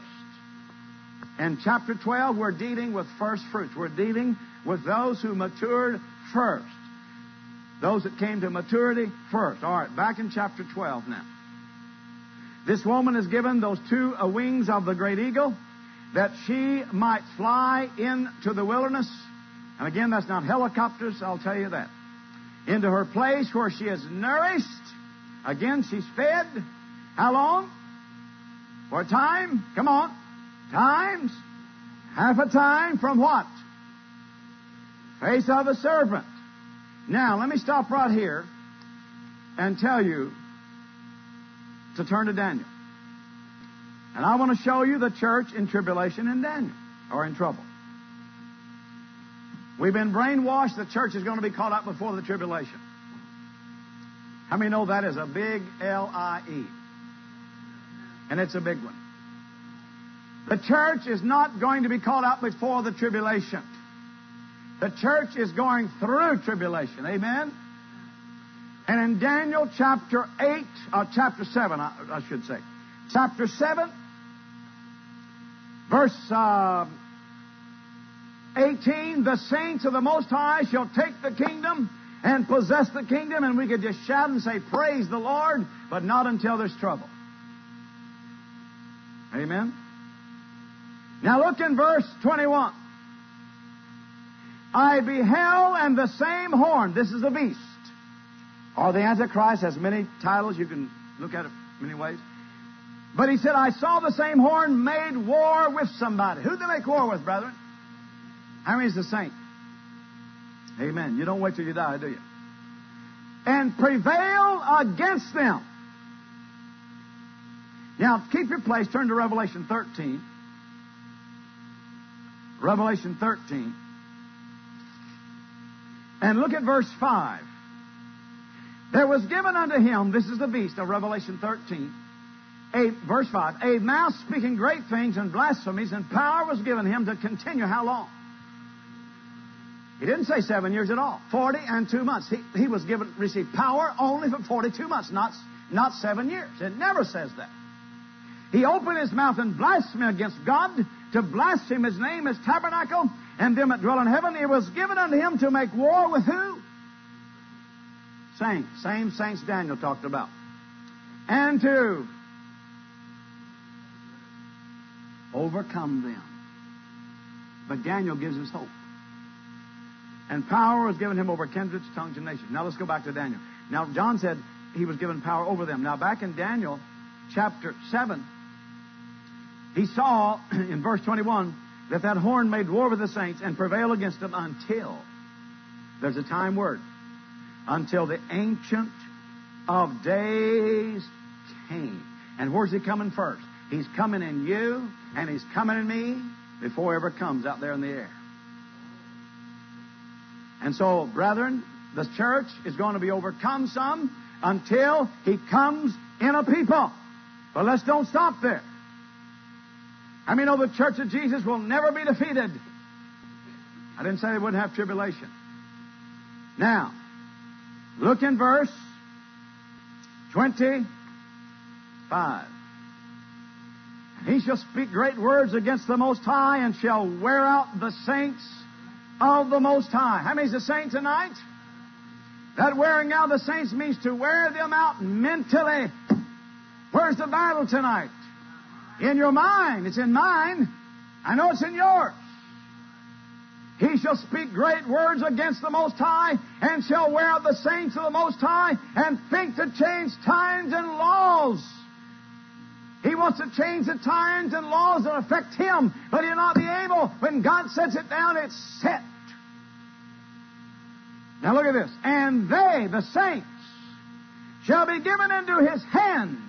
In chapter twelve, we're dealing with first fruits. We're dealing with those who matured first. Those that came to maturity first. All right, back in chapter twelve now. This woman is given those two uh, wings of the great eagle that she might fly into the wilderness. And again, that's not helicopters, I'll tell you that. Into her place where she is nourished. Again, she's fed. How long? For a time? Come on. Times. Half a time from what? Face of the serpent. Now, let me stop right here and tell you to turn to Daniel. And I want to show you the church in tribulation in Daniel, or in trouble. We've been brainwashed the church is going to be caught up before the tribulation. How many know that is a big L I E? And it's a big one. The church is not going to be caught up before the tribulation. The church is going through tribulation. Amen? And in Daniel chapter eight, or chapter seven, I, I should say. Chapter seven, verse uh, eighteen, the saints of the Most High shall take the kingdom and possess the kingdom. And we could just shout and say, praise the Lord, but not until there's trouble. Amen? Now look in verse twenty-one. I beheld, and the same horn. This is the beast. Or the Antichrist has many titles. You can look at it many ways. But he said, I saw the same horn made war with somebody. Who'd they make war with, brethren? How many is the saint? Amen. You don't wait till you die, do you? And prevail against them. Now, keep your place. Turn to Revelation thirteen. Revelation thirteen. And look at verse five. There was given unto him, this is the beast of Revelation thirteen, a, verse five, a mouth speaking great things and blasphemies, and power was given him to continue how long? He didn't say seven years at all. Forty and two months. He, he was given, received power only for forty-two months, not, not seven years. It never says that. He opened his mouth and blasphemed against God, to blaspheme his name, his tabernacle, and them that dwell in heaven. It was given unto him to make war with who? Saints. Same saints Daniel talked about. And to overcome them. But Daniel gives us hope. And power was given him over kindreds, tongues, and nations. Now let's go back to Daniel. Now John said he was given power over them. Now back in Daniel chapter seven, he saw in verse twenty-one that that horn made war with the saints and prevailed against them until, there's a time word, until the Ancient of Days came. And where's he coming first? He's coming in you, and he's coming in me before he ever comes out there in the air. And so, brethren, the church is going to be overcome some until he comes in a people. But let's don't stop there. I mean, know the church of Jesus will never be defeated. I didn't say they wouldn't have tribulation. Now, look in verse twenty-five. He shall speak great words against the Most High, and shall wear out the saints of the Most High. How many is the saints tonight? That wearing out the saints means to wear them out mentally. Where's the battle tonight? In your mind. It's in mine. I know it's in yours. He shall speak great words against the Most High, and shall wear out the saints of the Most High, and think to change times and laws. He wants to change the times and laws that affect him, but he'll not be able. When God sets it down, it's set. Now look at this. And they, the saints, shall be given into his hand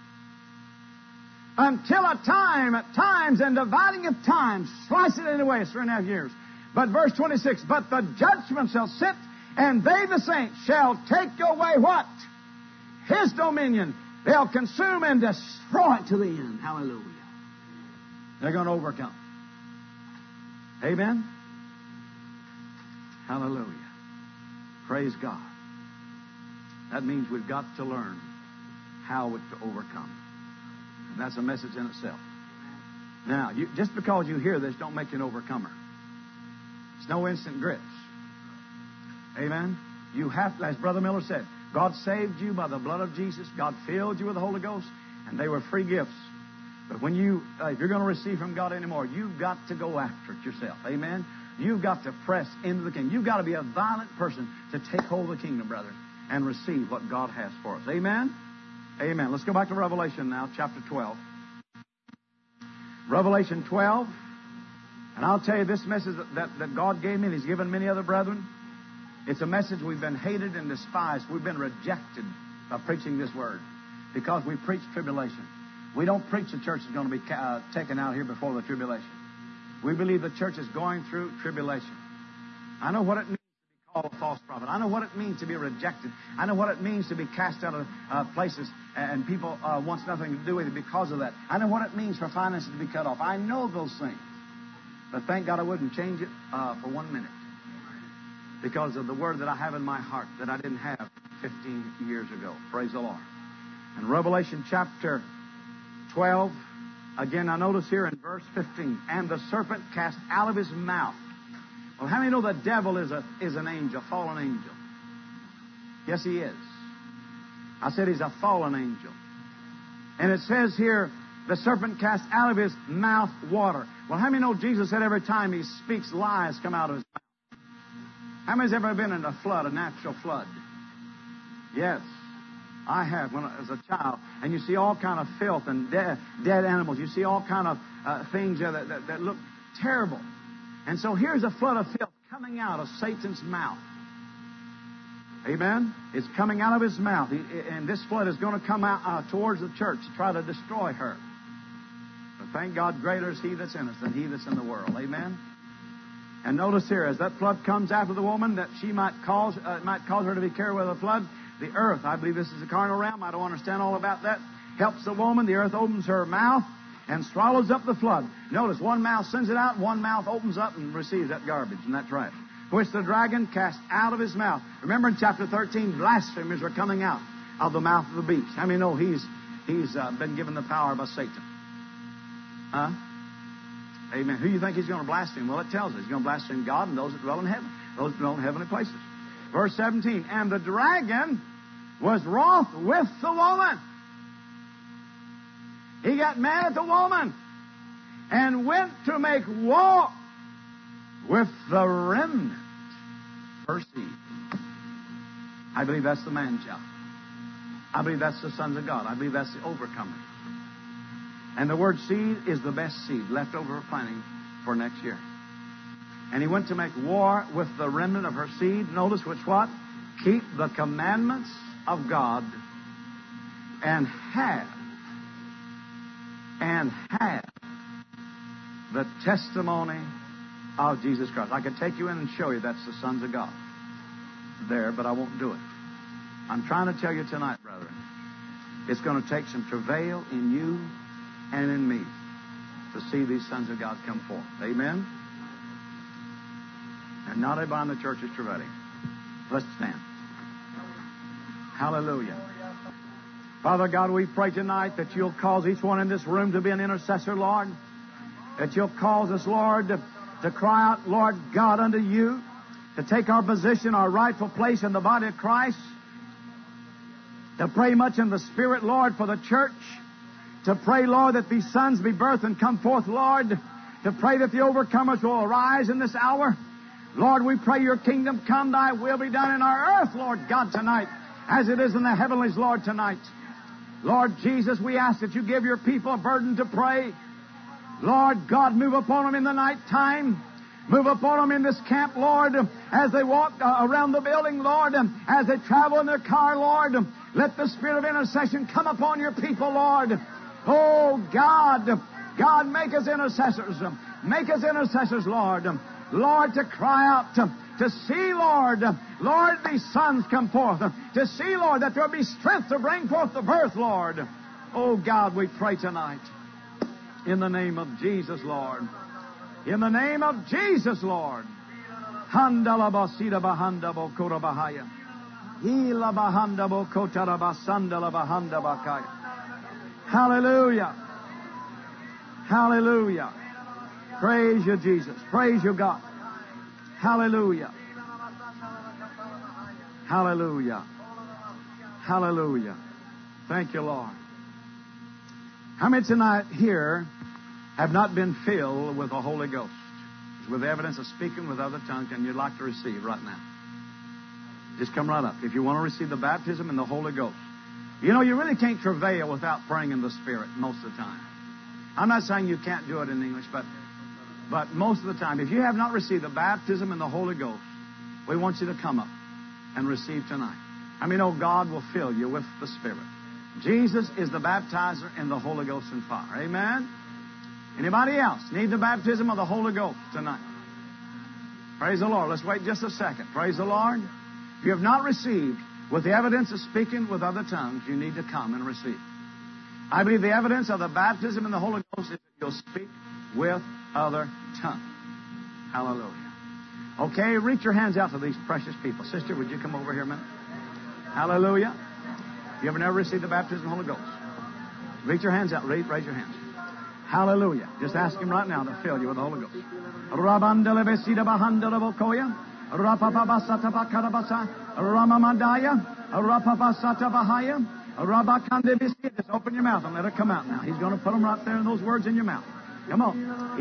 until a time, at times, and dividing of times. Slice it anyway, it's three and a half years. But verse twenty-six, but the judgment shall sit, and they, the saints, shall take away what? His dominion. They'll consume and destroy it to the end. Hallelujah. They're going to overcome. Amen? Hallelujah. Praise God. That means we've got to learn how to overcome. And that's a message in itself. Now, you, just because you hear this, don't make you an overcomer. It's no instant grits. Amen? You have to, as Brother Miller said, God saved you by the blood of Jesus. God filled you with the Holy Ghost, and they were free gifts. But when you, uh, if you're going to receive from God anymore, you've got to go after it yourself. Amen? You've got to press into the kingdom. You've got to be a violent person to take hold of the kingdom, brethren, and receive what God has for us. Amen? Amen. Let's go back to Revelation now, chapter twelve. Revelation twelve. And I'll tell you this message that, that, that God gave me, and He's given many other brethren. It's a message we've been hated and despised. We've been rejected by preaching this word because we preach tribulation. We don't preach the church is going to be uh, taken out here before the tribulation. We believe the church is going through tribulation. I know what it means to be called a false prophet. I know what it means to be rejected. I know what it means to be cast out of uh, places and people uh, wants nothing to do with it because of that. I know what it means for finances to be cut off. I know those things. But thank God I wouldn't change it uh, for one minute, because of the word that I have in my heart that I didn't have fifteen years ago. Praise the Lord. In Revelation chapter twelve, again, I notice here in verse fifteen, and the serpent cast out of his mouth. Well, how many know the devil is a is an angel, a fallen angel? Yes, he is. I said he's a fallen angel. And it says here, the serpent cast out of his mouth water. Well, how many know Jesus said every time he speaks, lies come out of his mouth? How many's ever been in a flood, a natural flood? Yes, I have when I was a child. And you see all kind of filth and dead, dead animals. You see all kind of uh, things there that, that, that look terrible. And so here's a flood of filth coming out of Satan's mouth. Amen? It's coming out of his mouth. He, and this flood is going to come out uh, towards the church to try to destroy her. But thank God, greater is He that's in us than he that's in the world. Amen? And notice here, as that flood comes after the woman, that she might cause, uh, might cause her to be carried with the flood, the earth, I believe this is the carnal realm, I don't understand all about that, helps the woman. The earth opens her mouth and swallows up the flood. Notice, one mouth sends it out, one mouth opens up and receives that garbage and that trash, which the dragon cast out of his mouth. Remember in chapter thirteen, blasphemers are coming out of the mouth of the beast. How many know he's he's uh, been given the power by Satan? Huh? Amen. Who do you think he's going to blaspheme? Well, it tells us he's going to blaspheme God and those that dwell in heaven, those that dwell in heavenly places. Verse seventeen, and the dragon was wroth with the woman. He got mad at the woman and went to make war with the remnant, her seed. I believe that's the man-child. I believe that's the sons of God. I believe that's the overcomer. And the word seed is the best seed left over for planting for next year. And he went to make war with the remnant of her seed. Notice which what? Keep the commandments of God and have, and have the testimony of Jesus Christ. I could take you in and show you that's the sons of God there, but I won't do it. I'm trying to tell you tonight, brethren, it's going to take some travail in you and in me to see these sons of God come forth. Amen? And not everybody in the church is travailing. Let's stand. Hallelujah. Father God, we pray tonight that you'll cause each one in this room to be an intercessor, Lord. That you'll cause us, Lord, to, to cry out, Lord God, unto you, to take our position, our rightful place in the body of Christ, to pray much in the Spirit, Lord, for the church, to pray, Lord, that these sons be birthed and come forth, Lord, to pray that the overcomers will arise in this hour. Lord, we pray your kingdom come, thy will be done in our earth, Lord God, tonight, as it is in the heavenlies, Lord, tonight. Lord Jesus, we ask that you give your people a burden to pray. Lord God, move upon them in the night time. Move upon them in this camp, Lord, as they walk uh, around the building, Lord, as they travel in their car, Lord. Let the spirit of intercession come upon your people, Lord. Oh, God, God, make us intercessors. Make us intercessors, Lord. Lord, to cry out, to, to see, Lord, Lord, these sons come forth. To see, Lord, that there will be strength to bring forth the birth, Lord. Oh, God, we pray tonight. In the name of Jesus, Lord. In the name of Jesus, Lord. Handala basida bahanda bokora bahaya. Hila bahanda bokotara basandala bahanda bakaya. Hallelujah. Hallelujah. Praise you, Jesus. Praise you, God. Hallelujah. Hallelujah. Hallelujah. Thank you, Lord. How many tonight here have not been filled with the Holy Ghost, with evidence of speaking with other tongues, and you'd like to receive right now? Just come right up. If you want to receive the baptism in the Holy Ghost. You know, you really can't travail without praying in the Spirit most of the time. I'm not saying you can't do it in English, but but most of the time, if you have not received the baptism in the Holy Ghost, we want you to come up and receive tonight. I mean, oh, God will fill you with the Spirit. Jesus is the baptizer in the Holy Ghost and fire. Amen? Anybody else need the baptism of the Holy Ghost tonight? Praise the Lord. Let's wait just a second. Praise the Lord. If you have not received with the evidence of speaking with other tongues, you need to come and receive. I believe the evidence of the baptism in the Holy Ghost is that you'll speak with other tongues. Hallelujah. Okay, reach your hands out to these precious people. Sister, would you come over here a minute? Hallelujah. You ever never received the baptism of the Holy Ghost? Reach your hands out. Raise, raise your hands. Hallelujah. Just ask Him right now to fill you with the Holy Ghost. Rabandelebesida bahandelabokoya. Rapapabasata bakarabasa. Ramamandaya. Rapapasata bahaya. Rabakandebisi. Just open your mouth and let it come out now. He's going to put them right there in those words in your mouth. Come on.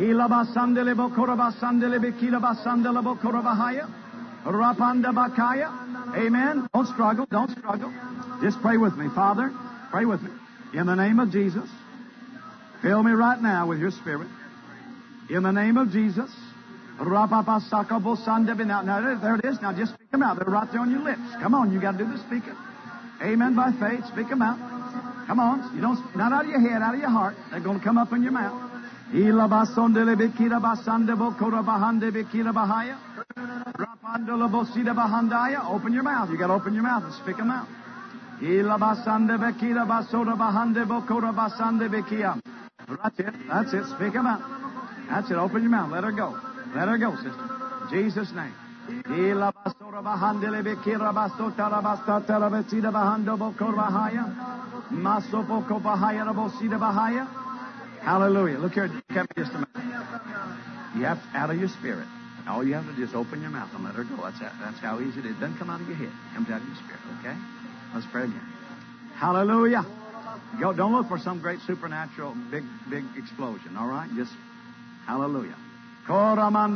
Ilabasandelebokorabasandelebekilabasandelebokorabahaya. Rapandabakaya. Amen. Don't struggle. Don't struggle. Just pray with me. Father, pray with me. In the name of Jesus, fill me right now with your Spirit. In the name of Jesus. Now, now, there it is. Now just speak them out. They're right there on your lips. Come on. You got to do the speaking. Amen. By faith. Speak them out. Come on. You don't, not out of your head, out of your heart. They're going to come up in your mouth. Ilabasondele Bikira Basanda Bokora Bahande Bikira Bahaya. Rapandola Bosida Bahandaya. Open your mouth. You got to open your mouth and speak them out. Ilabasanda Bikira Basoda Bahande Bokora Basande Bikia. That's it. That's it. Speak them out. That's it. Open your mouth. Let her go. Let her go, sister. In Jesus' name. Ilabasora Bahandele Bikira Basota Rabastata Rabesida Bahando Bokora Bahaya. Maso Boko Bahaya Rabosida Bahaya. Hallelujah. Look here. Come just a minute. You have out of your spirit. All you have to do is open your mouth and let her go. That's that's how easy it is. It doesn't come out of your head. It comes out of your spirit. Okay? Let's pray again. Hallelujah. Go, don't look for some great supernatural big big explosion. All right? Just hallelujah. Fill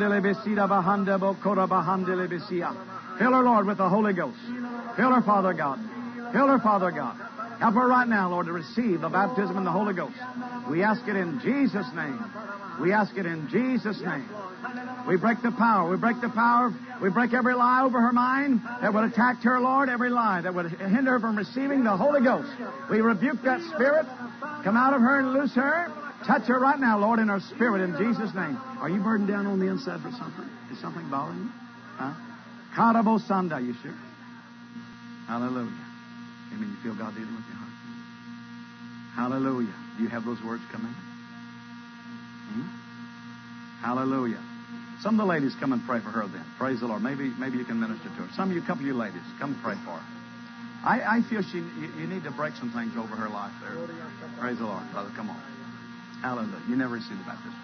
her, Lord, with the Holy Ghost. Fill her, Father God. Fill her, Father God. Help her right now, Lord, to receive the baptism in the Holy Ghost. We ask it in Jesus' name. We ask it in Jesus' name. We break the power. We break the power. We break every lie over her mind that would attack her, Lord, every lie that would hinder her from receiving the Holy Ghost. We rebuke that spirit. Come out of her and loose her. Touch her right now, Lord, in her spirit, in Jesus' name. Are you burdened down on the inside for something? Is something bothering you? Huh? Karabo Sanda, you sure? Hallelujah. Amen. You feel God dealing with your heart? Hallelujah. Do you have those words coming? Hmm? Hallelujah. Some of the ladies come and pray for her then. Praise the Lord. Maybe maybe you can minister to her. Some of you, a couple of you ladies, come and pray for her. I, I feel she you, you need to break some things over her life there. Praise the Lord, brother. Come on. Hallelujah. You never received the baptism.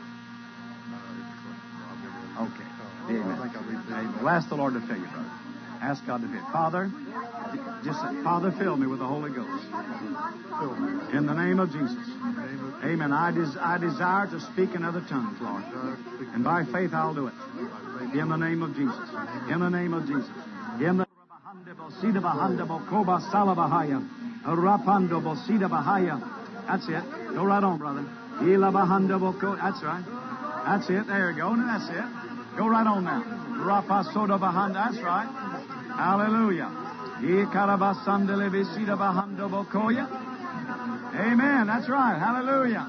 Okay. Amen. Amen. Well, ask the Lord to fill you, brother. Ask God to fill you. Father, just say, Father, fill me with the Holy Ghost. In the name of Jesus. Amen. I, des- I desire to speak in other tongues, Lord. And by faith I'll do it. In the name of Jesus. In the name of Jesus. In the That's it. Go right on, brother. That's right. That's it. There you go. That's it. Go right on now. That's right. Hallelujah. Amen. That's right. Hallelujah.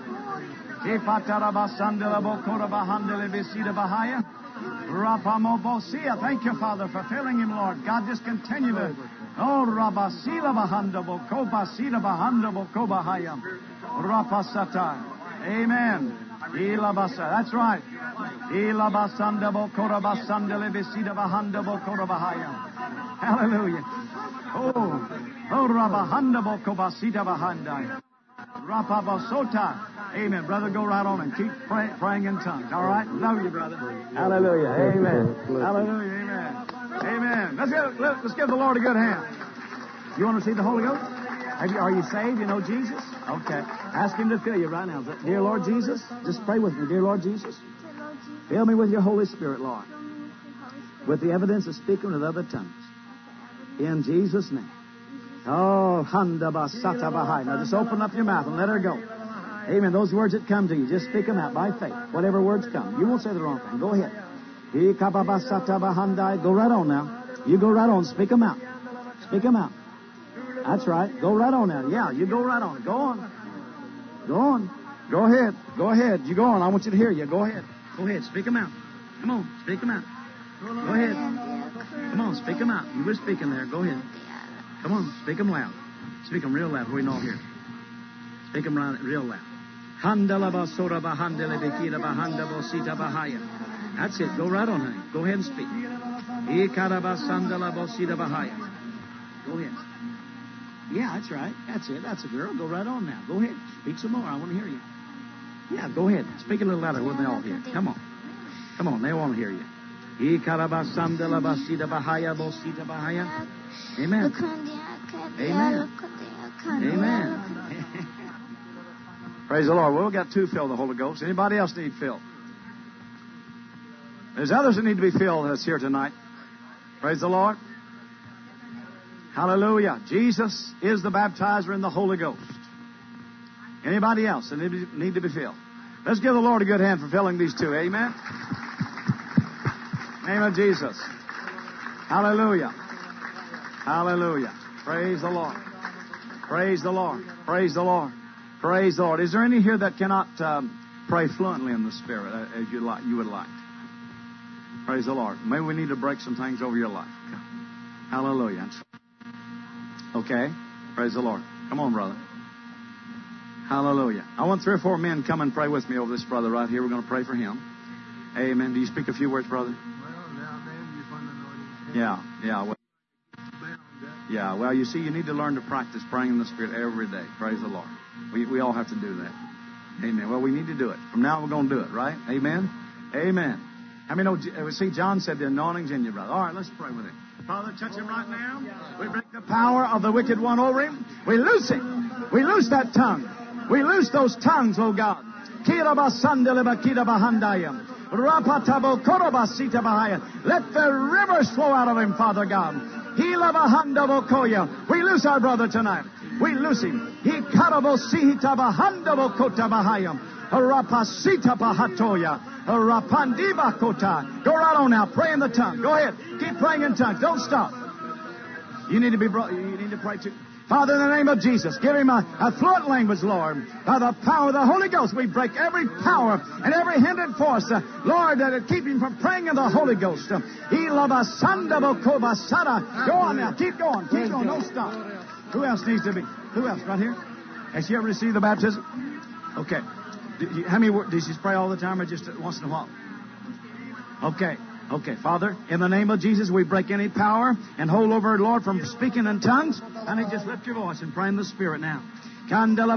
Thank you, Father, for filling him, Lord. God, just continue to. Oh, Rabasila Bahanda Bokoba Sida Bahanda Bokoba Hayam. Rapasata. Amen. Ilabasa. That's right. Ilabasanda Bokora Basanda Lebesida Bahanda Bokora Bahayam. Hallelujah. Oh, oh, Rabahanda Bokobasita Bahanda. Rapabasota. Amen. Brother, go right on and keep pray, praying in tongues. All right? Love you, brother. Hallelujah. Amen. Hallelujah. Amen. Amen. Let's give, let's give the Lord a good hand. You want to receive the Holy Ghost? Have you, are you saved? You know Jesus? Okay. Ask him to fill you right now. Dear Lord Jesus, just pray with me. Dear Lord Jesus, fill me with your Holy Spirit, Lord, with the evidence of speaking with other tongues. In Jesus' name. Oh, Handa Basata Bahai. Now just open up your mouth and let her go. Amen. Those words that come to you, just speak them out by faith. Whatever words come. You won't say the wrong thing. Go ahead. Go right on now. You go right on. Speak them out. Speak them out. That's right. Go right on now. Yeah, you go right on. Go on. Go on. Go ahead. Go ahead. You go on. I want you to hear you. Go ahead. Go ahead. Speak them out. Come on. Speak them out. Go ahead. Come on. Speak them out. You were speaking there. Go ahead. Come on. Speak them loud. Speak them real loud. We know here. Speak them right, real loud. That's it. Go right on, honey. Go ahead and speak. Go ahead. Yeah, that's right. That's it. That's a girl. Go right on now. Go ahead. Speak some more. I want to hear you. Yeah, go ahead. Speak a little louder. We'll they all hear. Come on. Come on. They want to hear you. Amen. Amen. Amen. Praise the Lord. Well, we've got two filled the Holy Ghost. Anybody else need filled? There's others that need to be filled that's here tonight. Praise the Lord. Hallelujah. Jesus is the baptizer in the Holy Ghost. Anybody else that need to be filled? Let's give the Lord a good hand for filling these two. Amen. Name of Jesus. Hallelujah. Hallelujah. Praise the Lord. Praise the Lord. Praise the Lord. Praise the Lord. Is there any here that cannot um, pray fluently in the Spirit as you like, you would like. Praise the Lord. Maybe we need to break some things over your life. Hallelujah. Okay. Praise the Lord. Come on, brother. Hallelujah. I want three or four men come and pray with me over this brother right here. We're going to pray for him. Amen. Do you speak a few words, brother? Yeah. Yeah. Well, yeah. Well, you see, you need to learn to practice praying in the Spirit every day. Praise the Lord. We we all have to do that. Amen. Well, we need to do it. From now on, we're going to do it, right? Amen. Amen. How many know? See, John said the anointing's in you, brother. All right, let's pray with him. Father, touch him right now. We break the power of the wicked one over him. We loose him. We loose that tongue. We loose those tongues, oh God. Let the rivers flow out of him, Father God. We loose our brother tonight. We loose him. Go right on now. Pray in the tongue. Go ahead. Keep praying in tongues. Don't stop. You need to be brought, you need to pray too. Father, in the name of Jesus, give him a, a fluent language, Lord. By the power of the Holy Ghost, we break every power and every hindrance force, uh, Lord, that would keep him from praying in the Holy Ghost. Uh, Go on now. Keep going. Keep going. Don't stop. Who else needs to be? Who else? Right here? Has she ever received the baptism? Okay. You, how many? Does she pray all the time or just once in a while? Okay. Okay, Father, in the name of Jesus, we break any power and hold over, Lord, from speaking in tongues. And then just lift your voice and pray in the Spirit now. In the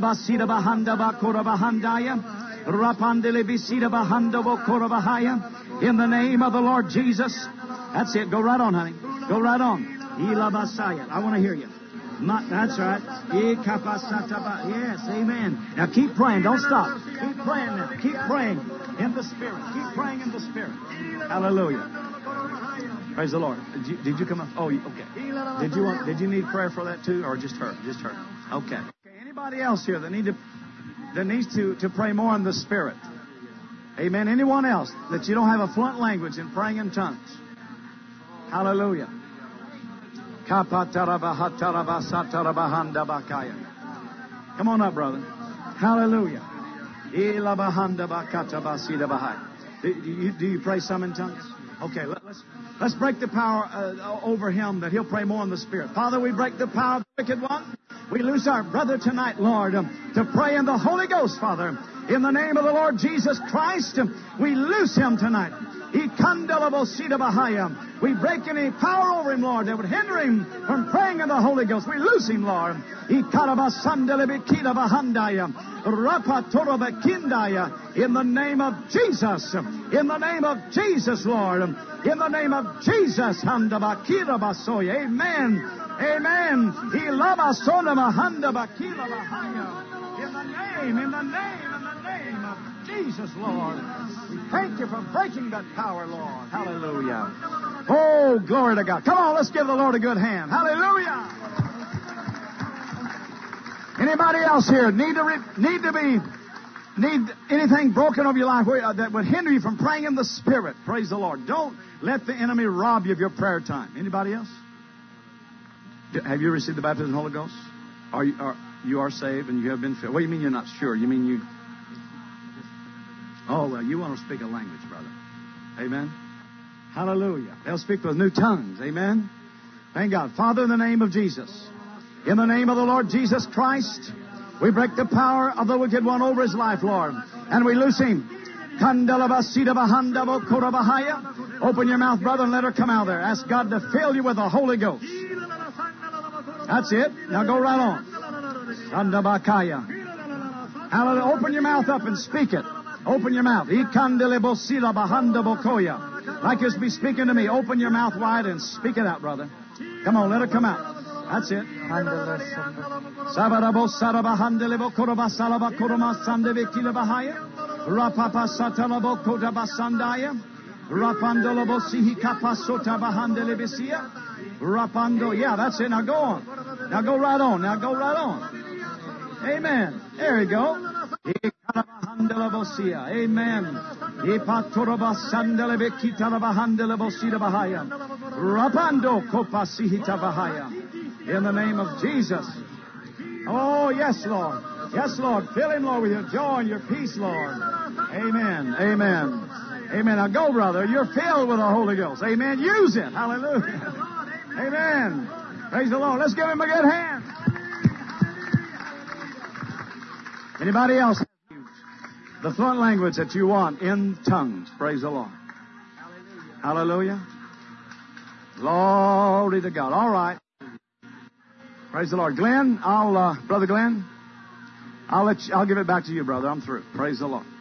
name of the Lord Jesus. That's it. Go right on, honey. Go right on. I want to hear you. That's right. Yes, amen. Now keep praying. Don't stop. Keep praying now. Keep praying in the Spirit. Keep praying in the Spirit. Hallelujah. Praise the Lord. Did you, did you come up? Oh, okay. Did you want? Did you need prayer for that too, or just her? Just her. Okay. Okay. Anybody else here that need to that needs to to pray more in the Spirit? Amen. Anyone else that you don't have a fluent language in praying in tongues? Hallelujah. Come on up, brother. Hallelujah. Do you, do you pray some in tongues? Okay, let, let's let's break the power uh, over him that he'll pray more in the Spirit. Father, we break the power of the wicked one. We loose our brother tonight, Lord, um, to pray in the Holy Ghost, Father. In the name of the Lord Jesus Christ, um, we loose him tonight. We break any power over him, Lord, that would hinder him from praying in the Holy Ghost. We loose him, Lord. In the name of Jesus. In the name of Jesus, Lord. In the name of Jesus. Amen. Amen. In the name, in the name, in the name of Jesus, Lord. We thank you for breaking that power, Lord. Hallelujah. Oh, glory to God. Come on, let's give the Lord a good hand. Hallelujah. Anybody else here need to re- need to be need anything broken over your life where, uh, that would hinder you from praying in the Spirit? Praise the Lord. Don't let the enemy rob you of your prayer time. Anybody else? Have you received the baptism of the Holy Ghost? Are you are you are saved and you have been filled? What do you mean you're not sure? You mean you? Oh, well, you want to speak a language, brother. Amen. Hallelujah. They'll speak with new tongues. Amen. Thank God. Father, in the name of Jesus, in the name of the Lord Jesus Christ, we break the power of the wicked one over his life, Lord, and we loose him. Open your mouth, brother, and let her come out there. Ask God to fill you with the Holy Ghost. That's it. Now go right on. Hallelujah. Open your mouth up and speak it. Open your mouth. Like you're speaking to me. Open your mouth wide and speak it out, brother. Come on, let it come out. That's it. Yeah, that's it. Now go on. Now go right on. Now go right on. Amen. There you go. Amen. In the name of Jesus. Oh, yes, Lord. Yes, Lord. Fill him, Lord, with your joy and your peace, Lord. Amen. Amen. Amen. Now go, brother. You're filled with the Holy Ghost. Amen. Use it. Hallelujah. Amen. Praise the Lord. Let's give him a good hand. Anybody else? The fluent language that you want in tongues. Praise the Lord. Hallelujah. Glory to God. All right. Praise the Lord. Glenn, I'll, uh, Brother Glenn, I'll let you, I'll give it back to you, brother. I'm through. Praise the Lord.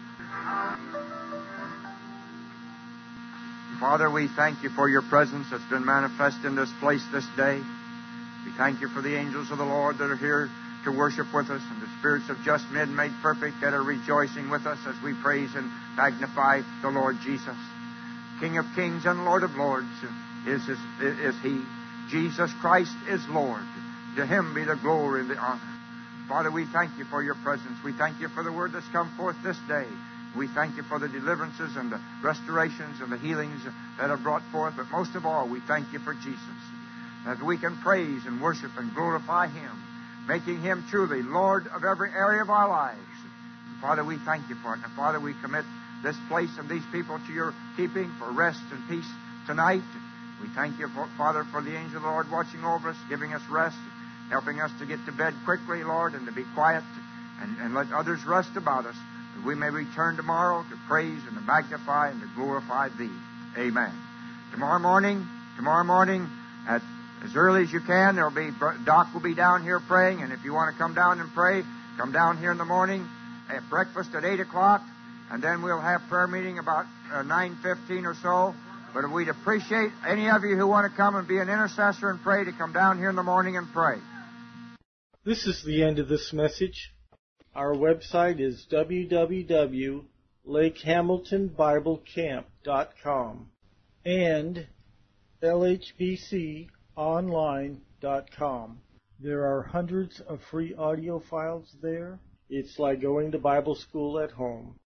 Father, we thank you for your presence that's been manifest in this place this day. We thank you for the angels of the Lord that are here to worship with us, and the spirits of just men made perfect that are rejoicing with us as we praise and magnify the Lord Jesus. King of kings and Lord of lords is, is, is He. Jesus Christ is Lord. To Him be the glory and the honor. Father, we thank you for your presence. We thank you for the word that's come forth this day. We thank you for the deliverances and the restorations and the healings that are brought forth. But most of all, we thank you for Jesus, that we can praise and worship and glorify Him, making Him truly Lord of every area of our lives. And Father, we thank you for it. And Father, we commit this place and these people to your keeping for rest and peace tonight. We thank you, for, Father, for the angel of the Lord watching over us, giving us rest, helping us to get to bed quickly, Lord, and to be quiet and, and let others rest about us, that we may return tomorrow to praise and to magnify and to glorify Thee. Amen. Tomorrow morning, tomorrow morning, at as early as you can, there'll be Doc will be down here praying, and if you want to come down and pray, come down here in the morning at breakfast at eight o'clock, and then we'll have prayer meeting about uh, nine fifteen or so. But we'd appreciate any of you who want to come and be an intercessor and pray to come down here in the morning and pray. This is the end of this message. Our website is w w w dot lake hamilton bible camp dot com and l h b c online dot com. There are hundreds of free audio files there. It's like going to Bible school at home.